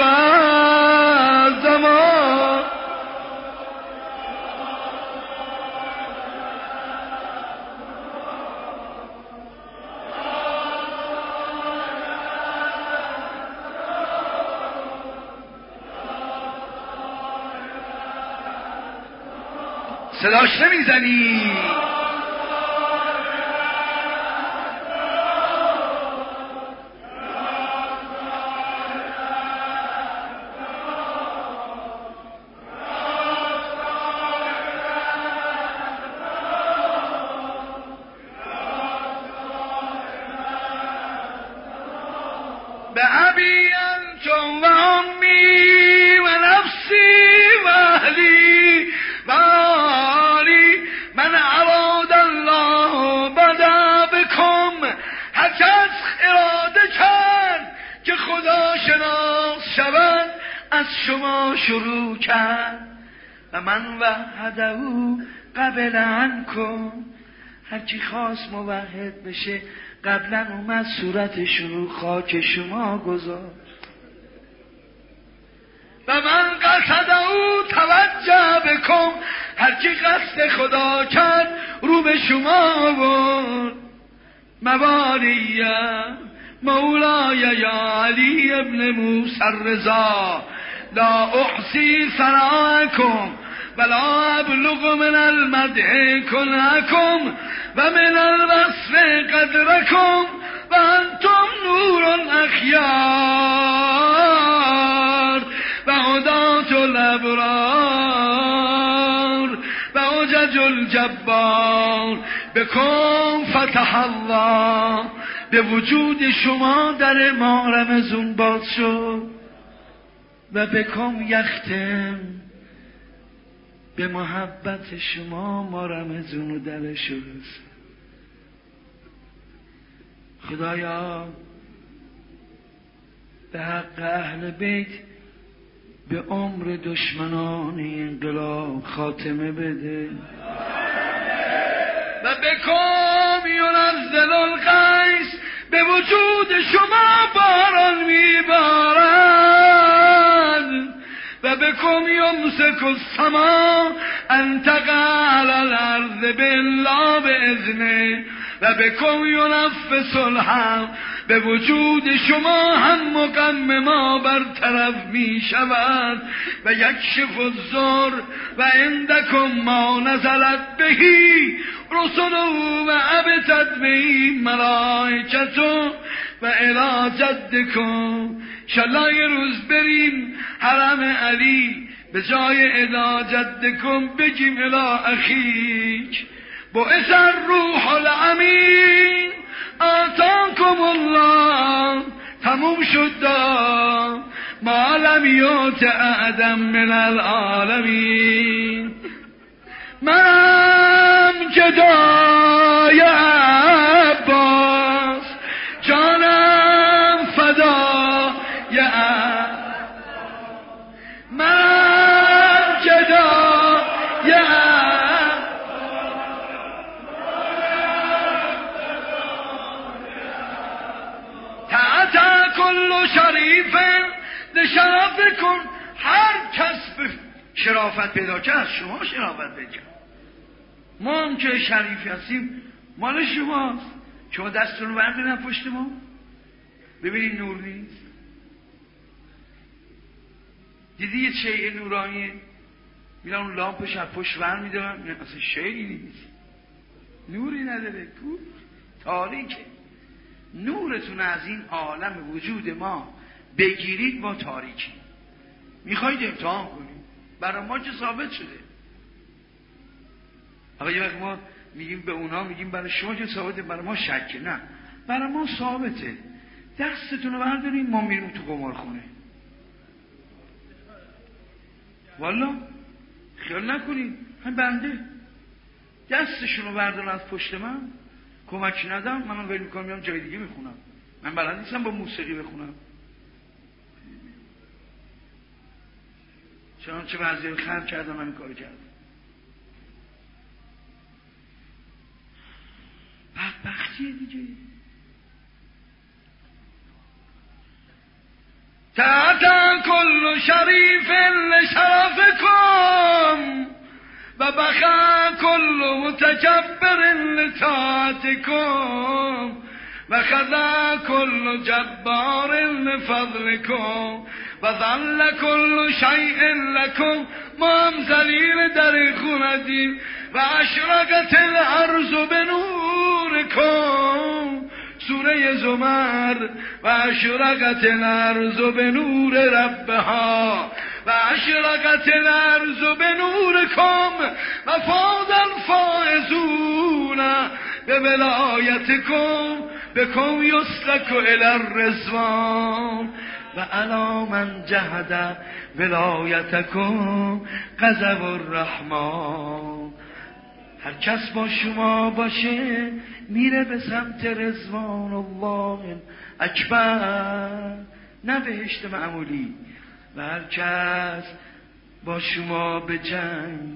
Speaker 2: الزمان صداش نمیزنی به ابی انتم و امی و نفسی و اهلی و آلی من اراد الله بدا بکم هرکس اراده کرد که خدا شناس شود از شما شروع کرد و من وحده قبل عنکم هرکی خواست موحد بشه قبلا اومد صورتشون رو خاک شما گذاشت و من قصده او توجه بکن هرکی قصد خدا کرد رو به شما آورد موالیه مولای یا علی ابن موسی الرضا لا احصی ثناءکم ولا ابلغ من المدح كلكم ومن الوصف قدركم وانتم نور الاخيار وهداة الابرار وعجج الجبار بكم فتح الله به وجود شما در ما رمضان باز شد و بکم یختم به محبت شما ما رمضان و درش رسید. خدایا به حق اهل بیت به عمر دشمنان انقلاب خاتمه بده و بکم ینزل الغیث به وجود شما باران میبارد و بکم یمسک السما ان تقع علی الارض بالله باذنه و بکم ینفس الهم به وجود شما هم مقم ما برطرف می شود و یکشف الضر و عندکم ما نزلت بهی رسل و ابتت بهی ملائکتو و الی جدکم انشالله یه روز بریم حرم علی به جای الی جدکم بگیم الی اخیک بعث الروح الامین آتاکم الله تموم شد دا ما لم یؤت احدا من العالمین منم گدای عباس جانم فدای عباس منم گدای عباس تعطى كل شریف لشرف کن هر کس به شرافت پیدا کرد شما شرافت پیدا کرد ما هم که شریفی هستیم مال شماست شما دستون رو بردارن پشت ما ببینید نور نیست دیدی یه شیء نورانیه میرن اون لامپش از پشت ور میدارن اصلا شیئی نیست نوری نداره کو تاریکه نورتون از این عالم وجود ما بگیرید ما تاریکی میخواید امتحان کنید برای ما که ثابت شده اما یه وقت ما میگیم به اونا میگیم برای شما که ثابته برای ما شکه نه برای ما ثابته دستتون رو برداریم ما میریم تو قمارخونه والا خیال نکنید هم بنده دستشون رو بردارن از پشت من کمکی ندم منم ولی میکنم میام جای دیگه میخونم من بلد نیستم با موسیقی بخونم چنانچه وزیر خرج کردم من این کارو کردم بدبختیه دیگه كل شريف لشرفكم وبخى كل متجبر لطاعتكم وخذا كل جبار لفضلكم وظل كل شيء لكم ممزلين در خندی واشرقت الارض بنوركم سوره زمر واشرقت الارض بنور ربها واشرقت الارض بنوركم وفاض الفائزون بولایتكم بكم يسلك الى الرضوان وعلى من جهد ولایتكم غضب الرحمن. هر کس با شما باشه میره به سمت رضوان الله اکبر، نه بهشت معمولی. و هر کس با شما به جنگ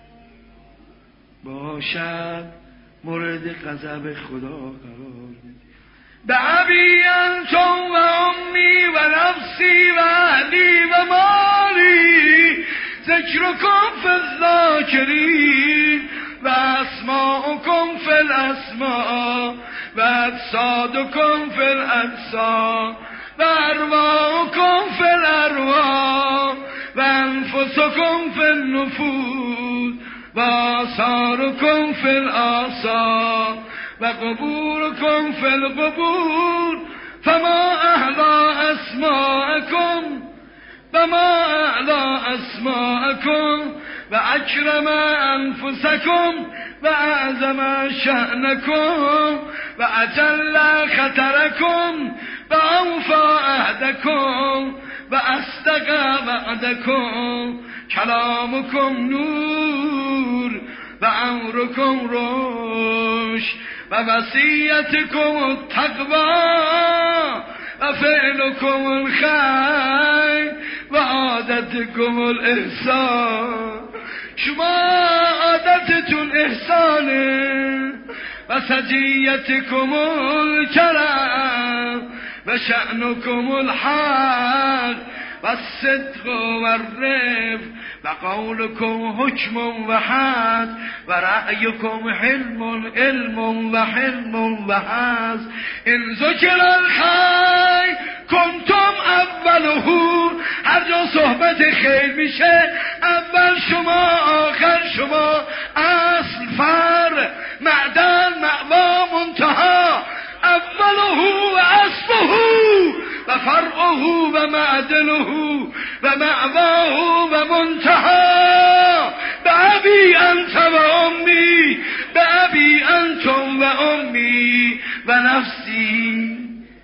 Speaker 2: باشد مورد غضب خدا قرار میده. به ابی انتم و امی و نفسی و اهلی و مالی ذکرکم فی الذاکرین و اسماؤکم فی الاسماء و اجسادکم فی الاجساد و ارواحکم فی الارواح و انفسکم فی النفوس و آثارکم فی الآثار و قبورکم فی القبور فما اعلی اسماءکم فما اعلی اسماءکم و اکرم انفسکم و اعظم شأنکم و اجل خطرکم و اوفا عهدکم و اصدق وعدکم کلامکم نور و امرکم رشد و وصیتکم التقوی و فعلکم الخیر و عادتکم الاحسان. شما عادتتون احسانه و سجیتکم الکرم و شأنکم الحق و الصدق و الرفق و قولکم حکم و حد و رأیکم حلم علم و حلم و حد. ان ذکر الخیر کنتم اولهو، هر جا صحبت خیر میشه اول شما آخر شما، اصل فر معدن معوا منتها، اولهو و اصلهو و فرعه و معدنه و معواه و منتها. به ابی انت و امی به ابی انتم و امی و نفسی.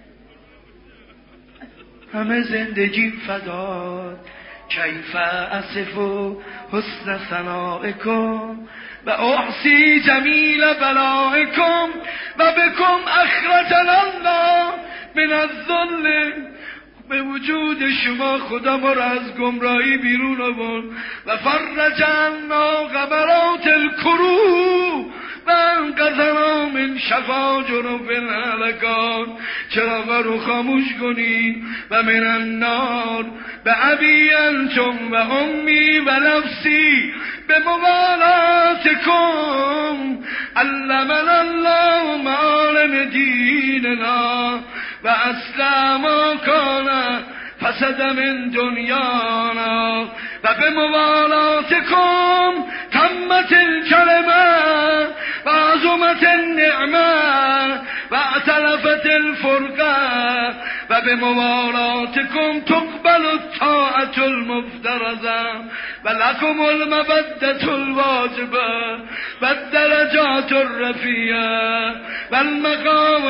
Speaker 2: همه زندگی فداد کیف اصف حسن ثنائکم و احسی جمیل بلائکم و بکم اخرجنا الله من الذل. به وجود شما خدا ما را از گمراهی بیرون آورد و فرج عنا غبرات الکروب و انقذنا من شفاجر فی الهلکات. چراغا رو خاموش کنی و من النار. به ابی انتم و امی و نفسی به موالاتکم علمنا الله معالم دیننا و اسلام کان فسد من دنیانا و به موالاتکم تمت الکلمه و عظمت النعمه و اعتلفت الفرقه و به موالاتکم تقبل الطاعت المفترضه و لکم المودت الواجبه و الدرجات الرفیعه و المقام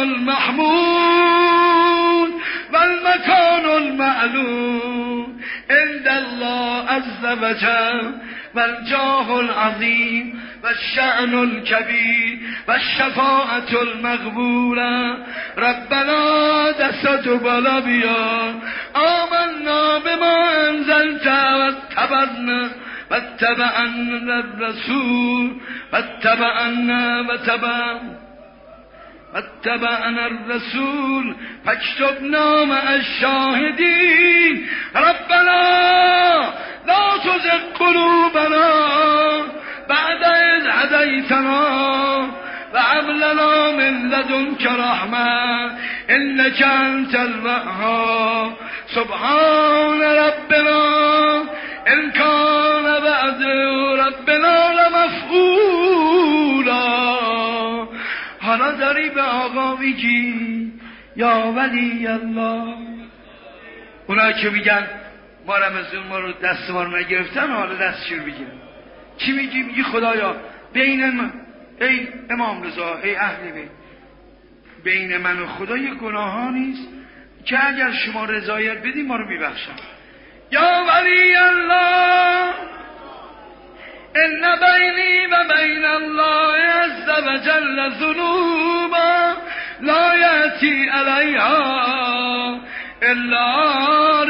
Speaker 2: المحمود و المکان المعلوم عند الله عز وجل و الجاه العظیم و الشأن الكبیر و الشفاعة المقبوله. ربنا دست بالا بیار. آمنا بما انزلت و اتبعنا و اتبعنا الرسول و اتبعنا و تبعنا واتبعنا الرسول فاكتبنا مع الشاهدين ربنا لا تزغ قلوبنا بعد إذ هديتنا وهب لنا من لدنك رحمة إنك أنت الوهاب سبحان ربنا إن كان بعد ربنا لمفعولا. حالا داری به آقا میگی یا ولی الله. اونایی که میگن ما رمضان ما رو دست ما رو نگرفتن حالا دستشون بگیرن. چی میگی؟ میگی خدایا بین من، ای امام رضا، ای اهل بیت، بین من و خدا یه گناه ها نیست که اگر شما رضایت بدی ما رو میبخشم. یا ولی الله ان بینی و بین الله عز و جل ذنوبا لا یأتی علیها الا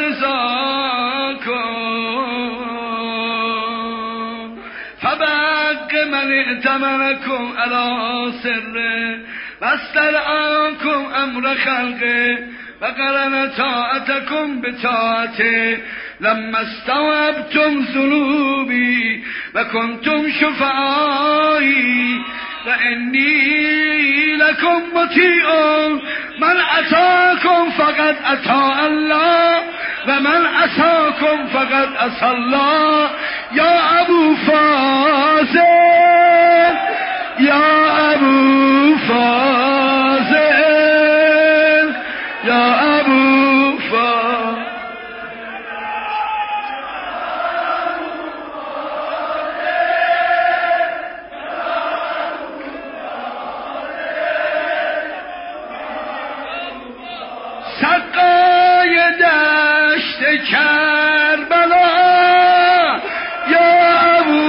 Speaker 2: رضاکم فبحق من ائتمنکم علی سره واسترعاکم امر خلقه وقرن طاعتكم بطاعته لما استوعبتم ذنوبي وكنتم شفعائي فإني لكم مطيع من أتاكم فقد أطاع الله ومن أتاكم فقد عصى الله. يا أبو فازل يا أبو فازل يا أبو فازل سقای دشت کربلا یا ابو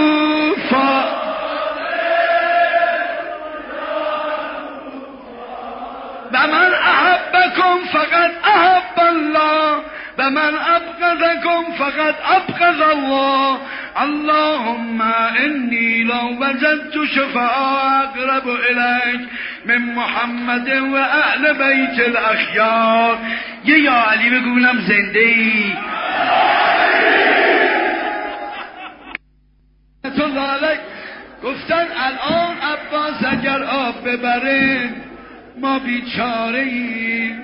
Speaker 2: و من احبكم فقد احب الله و من ابغضكم فقد ابغض الله. اللهم اني لو وجدت شفاعا اقرب اليك من محمد و اهل بیت الاخیار. یه یا علی بگو ببینم زنده ای. گفتن الان عباس اگر آب ببره ما بیچاره ایم.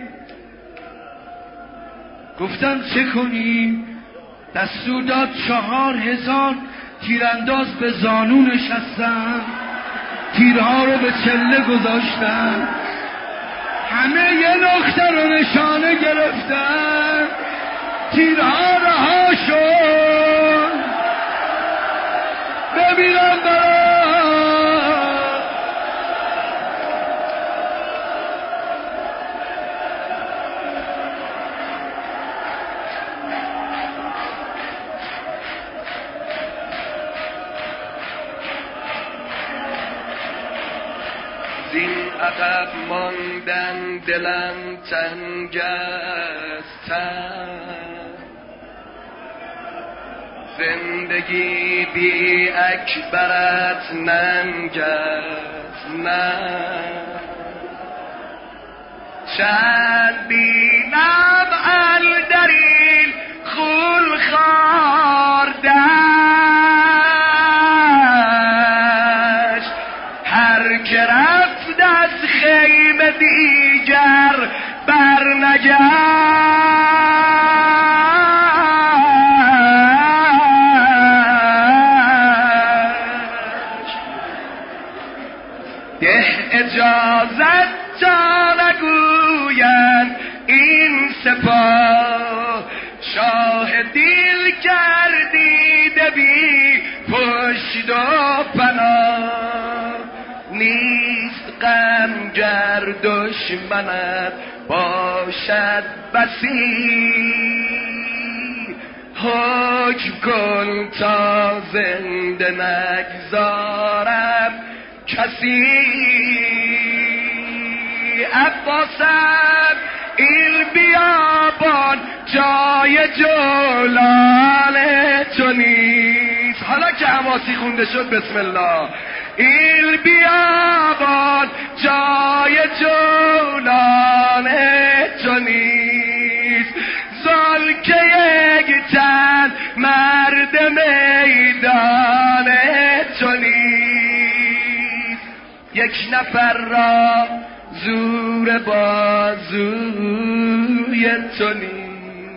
Speaker 2: گفتن چه کنیم؟ دستور داد چهار هزار تیرانداز به زانو نشستن، تیرها رو به چله گذاشتن، همه یه نقطه رو نشانه گرفتن، تیرها رها شد. ببینم برای
Speaker 3: زین عقب ماندن دلم تنگ است، زندگی بی اکبرت ننگ است. نه چند بینم الدلیل خول خاردش، هر که رفت از خیمه دیگر برنگشت. ده اجازت تا نگویند این سپاه، شاه دیل گردیده بی پشت و پناه. نیست غمگر دشمنت باشد بسی، حکم کن تا زنده نگذارم کسی. عباسم این بیابان جای جولان تو حالا که حماسی خونده شد بسم الله. این بیابان جای جولان تو نیست. زال که یک تن مرد میدان تو نیست. یک نفر را زور بازوی تو نیست.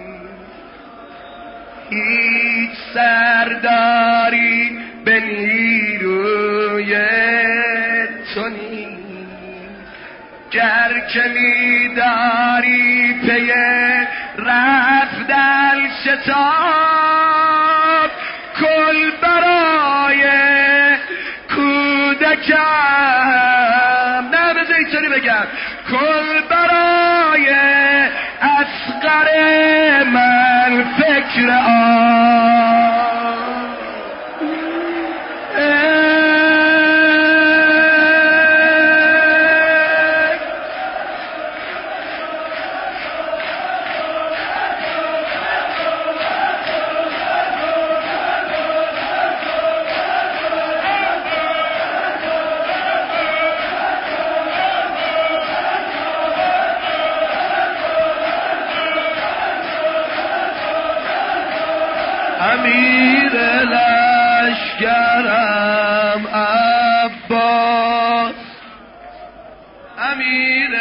Speaker 3: هیچ سرداری به نیروی تو نیست. گر که می‌داری پی رفتن شتاب، کل برای کودکم، نه بذار اینطوری بگم، کل برای اصغر من فکر آن. امیر لشکرم عباس، امیر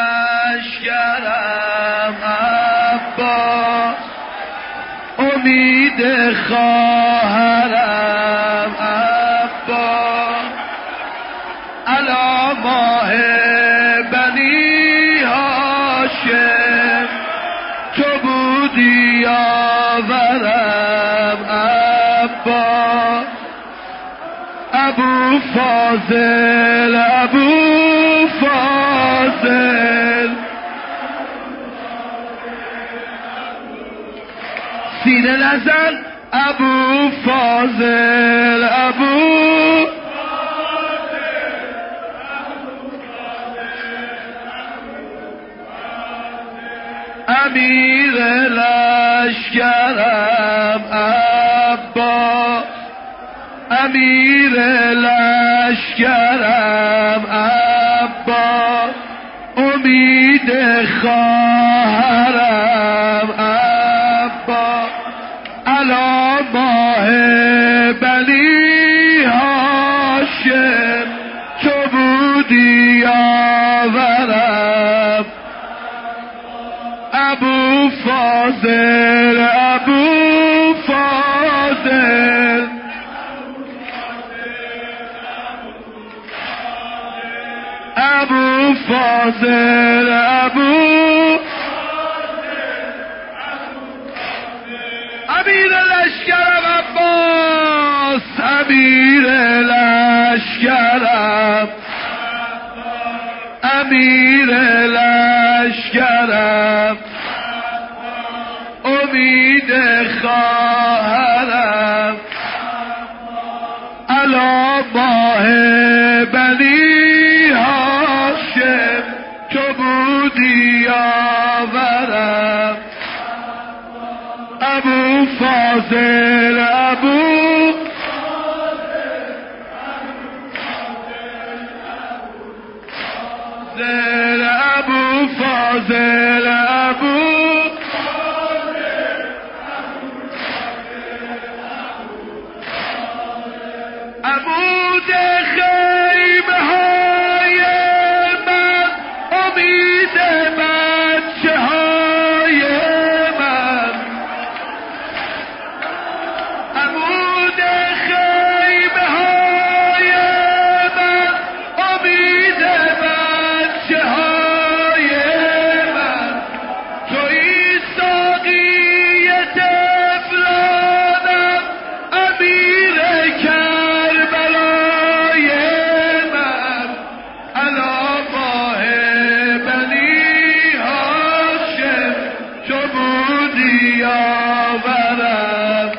Speaker 3: لشکرم عباس، امید خواهرم عباس، علی ماه بنی هاشم تو بودی یاورم عباس. ابو فاضل ابو فاضل سینه نزن، ابو فاضل ابو امیر لشکرم عباس، امیر لشکرم عباس، امید خواهرم عباس، علی ماه بنی هاشم تو بودی یاورم. ابو فاضل ابو فاضل ابو فاضل ابو امیر لشکرم عباس، امیر لشکرم امیر لشکرم امید خواهرم، علی ماه بنی هاشم تو بودی یاورم. ابو فاضل ابو فاضل ابو فاضل ابو عمود خیمه های من، امید بچه های من، عمود خیمه های من، امید بچه های من، توی ساقی طفلانم، امیر کربلای من، علی ماه بنی هاشم تو بودی یاورم.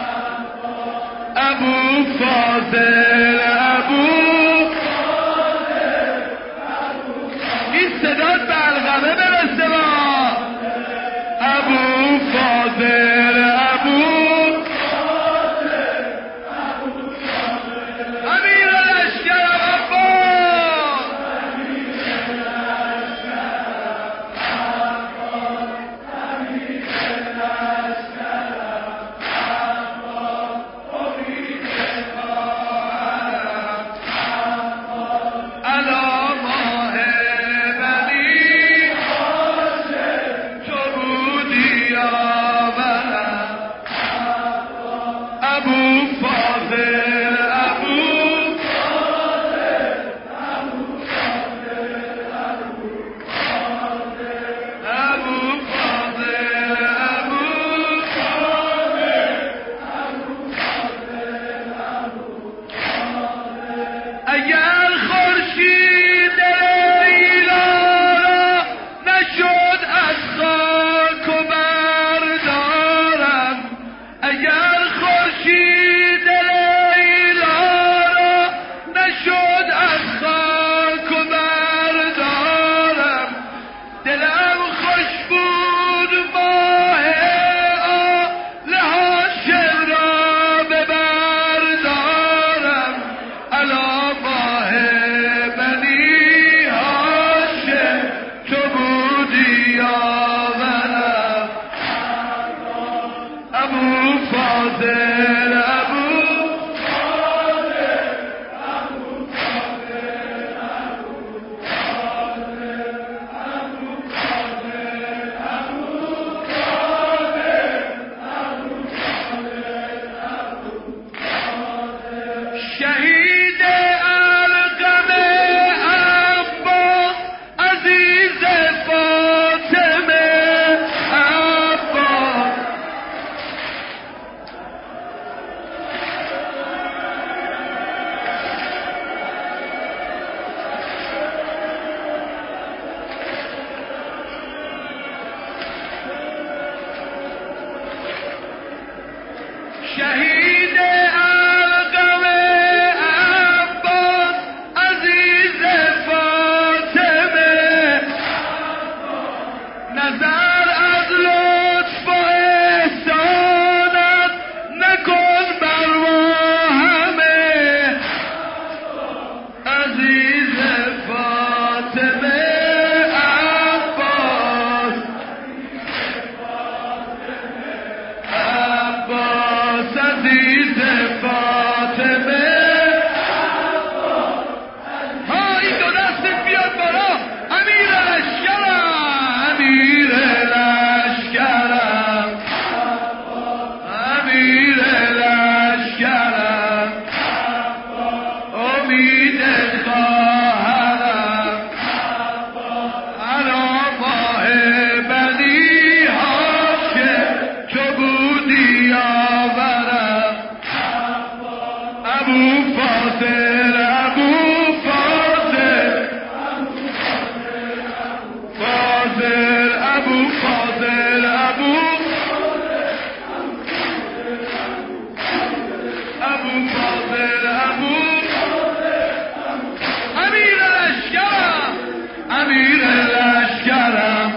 Speaker 3: ابو فاضل ابو این صدا بلغمه برسه با ابو فاضل ابو امیر لشکرم عباس، فاضل ابو فاضل فاضل ابو فاضل ابو ابو فاضل ابو امیر لشکرم امیر لشکرم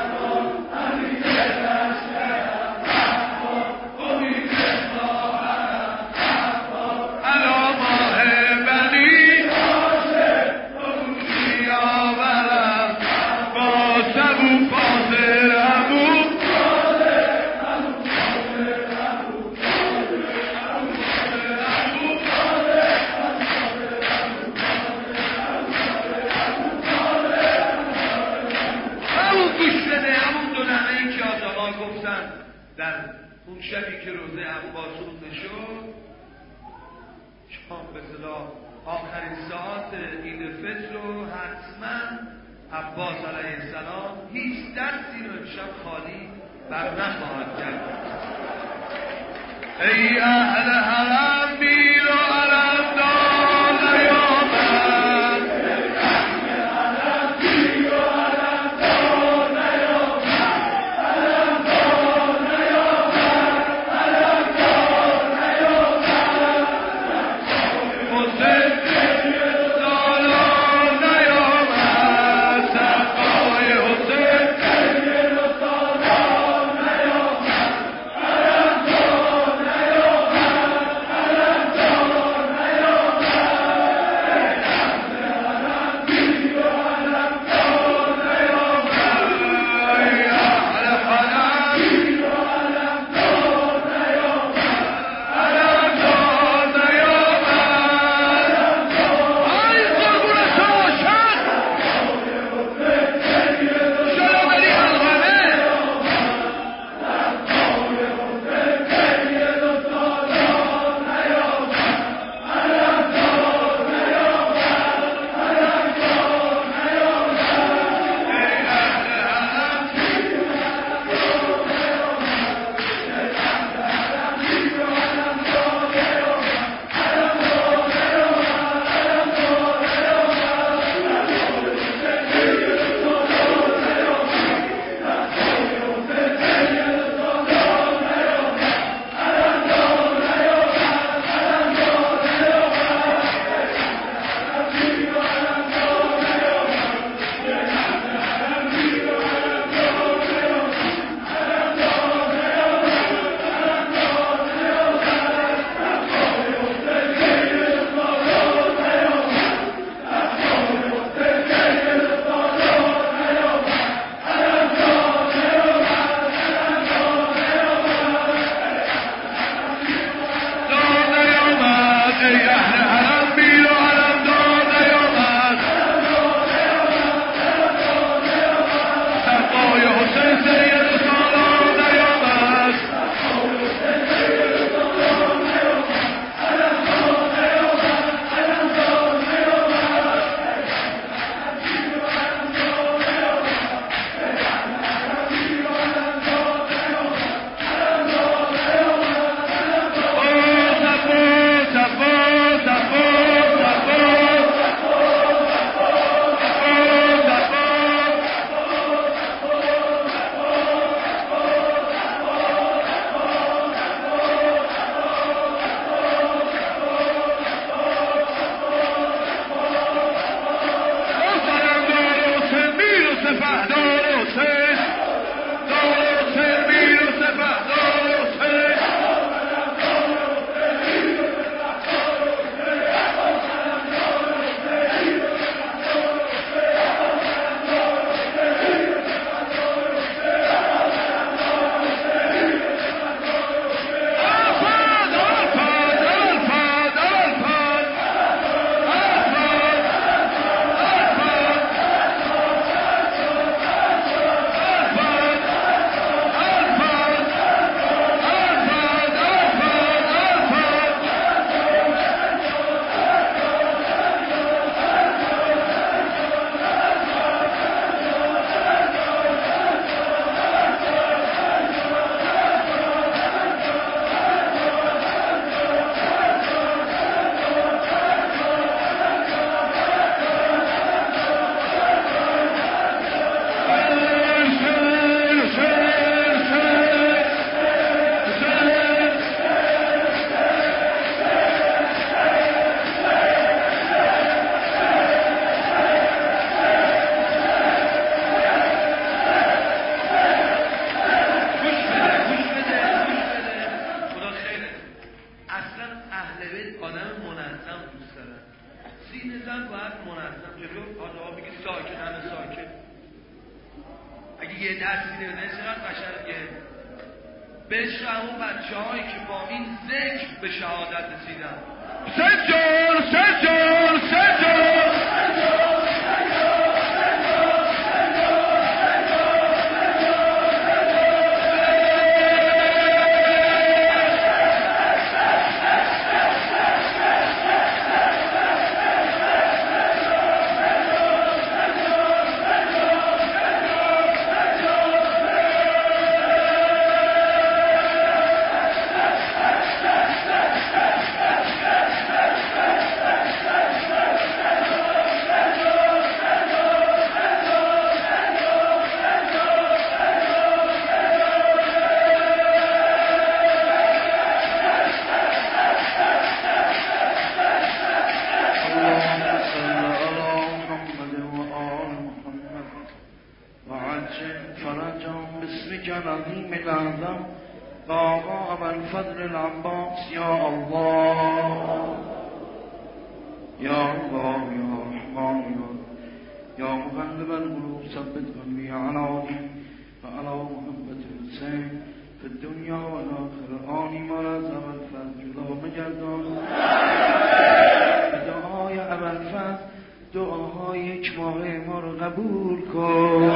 Speaker 2: در اون شبی که روزه عباس خونده شد، شام به صلاح آخرین ساعت عید فطر رو حتما عباس علیه السلام هیچ درسی رو امشب خالی بر نخواهد کرد.
Speaker 3: ای اهل حرم میر و علم دار نیامد
Speaker 2: میده چقدر قشنگه. بشنو اون بچه هایی که با این ذکر به شهادت رسیدن.
Speaker 3: سجل سجل سجل
Speaker 2: فضل العباس يا الله يا الله يا رحمن يا يا مقلب القلوب ثبت قلبي على دينك وعلى محبة الحسين في الدنيا والآخرة آنی مرا از ابوالفضل جدا مگردان. دعای ابوالفضل دعاهای یک ماه ما رو قبول کن.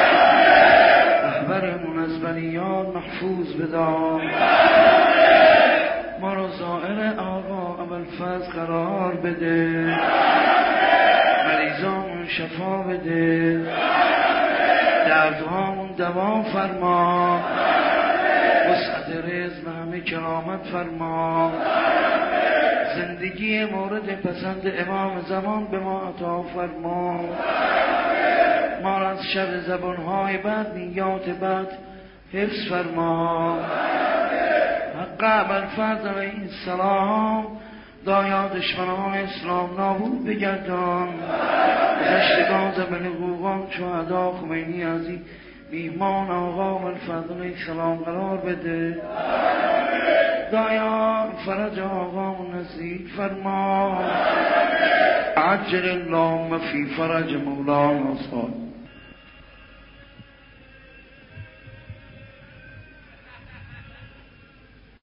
Speaker 2: رهبرمون از بلیان محفوظ بدار. ما رو زائر آقا ابوالفضل قرار بده. مریضامون شفا بده. دردهامون دوا فرما. وسعت رزق همه کرامت فرما. زندگی مورد پسند امام زمان به ما عطا فرما. ما را از شر زبانهای بد، نیات بد حفظ فرما. حق ابوالفضل علیه السلام دایا دشمنان اسلام نابود بگردان. گذشتگان زمین حقوقان شهدا خمینی عزیز میهمان آقا ابوالفضل علیه السلام قرار بده. دایا فرج آقا نصیب فرما. عجل اللهم فی فرج مولانا صالح.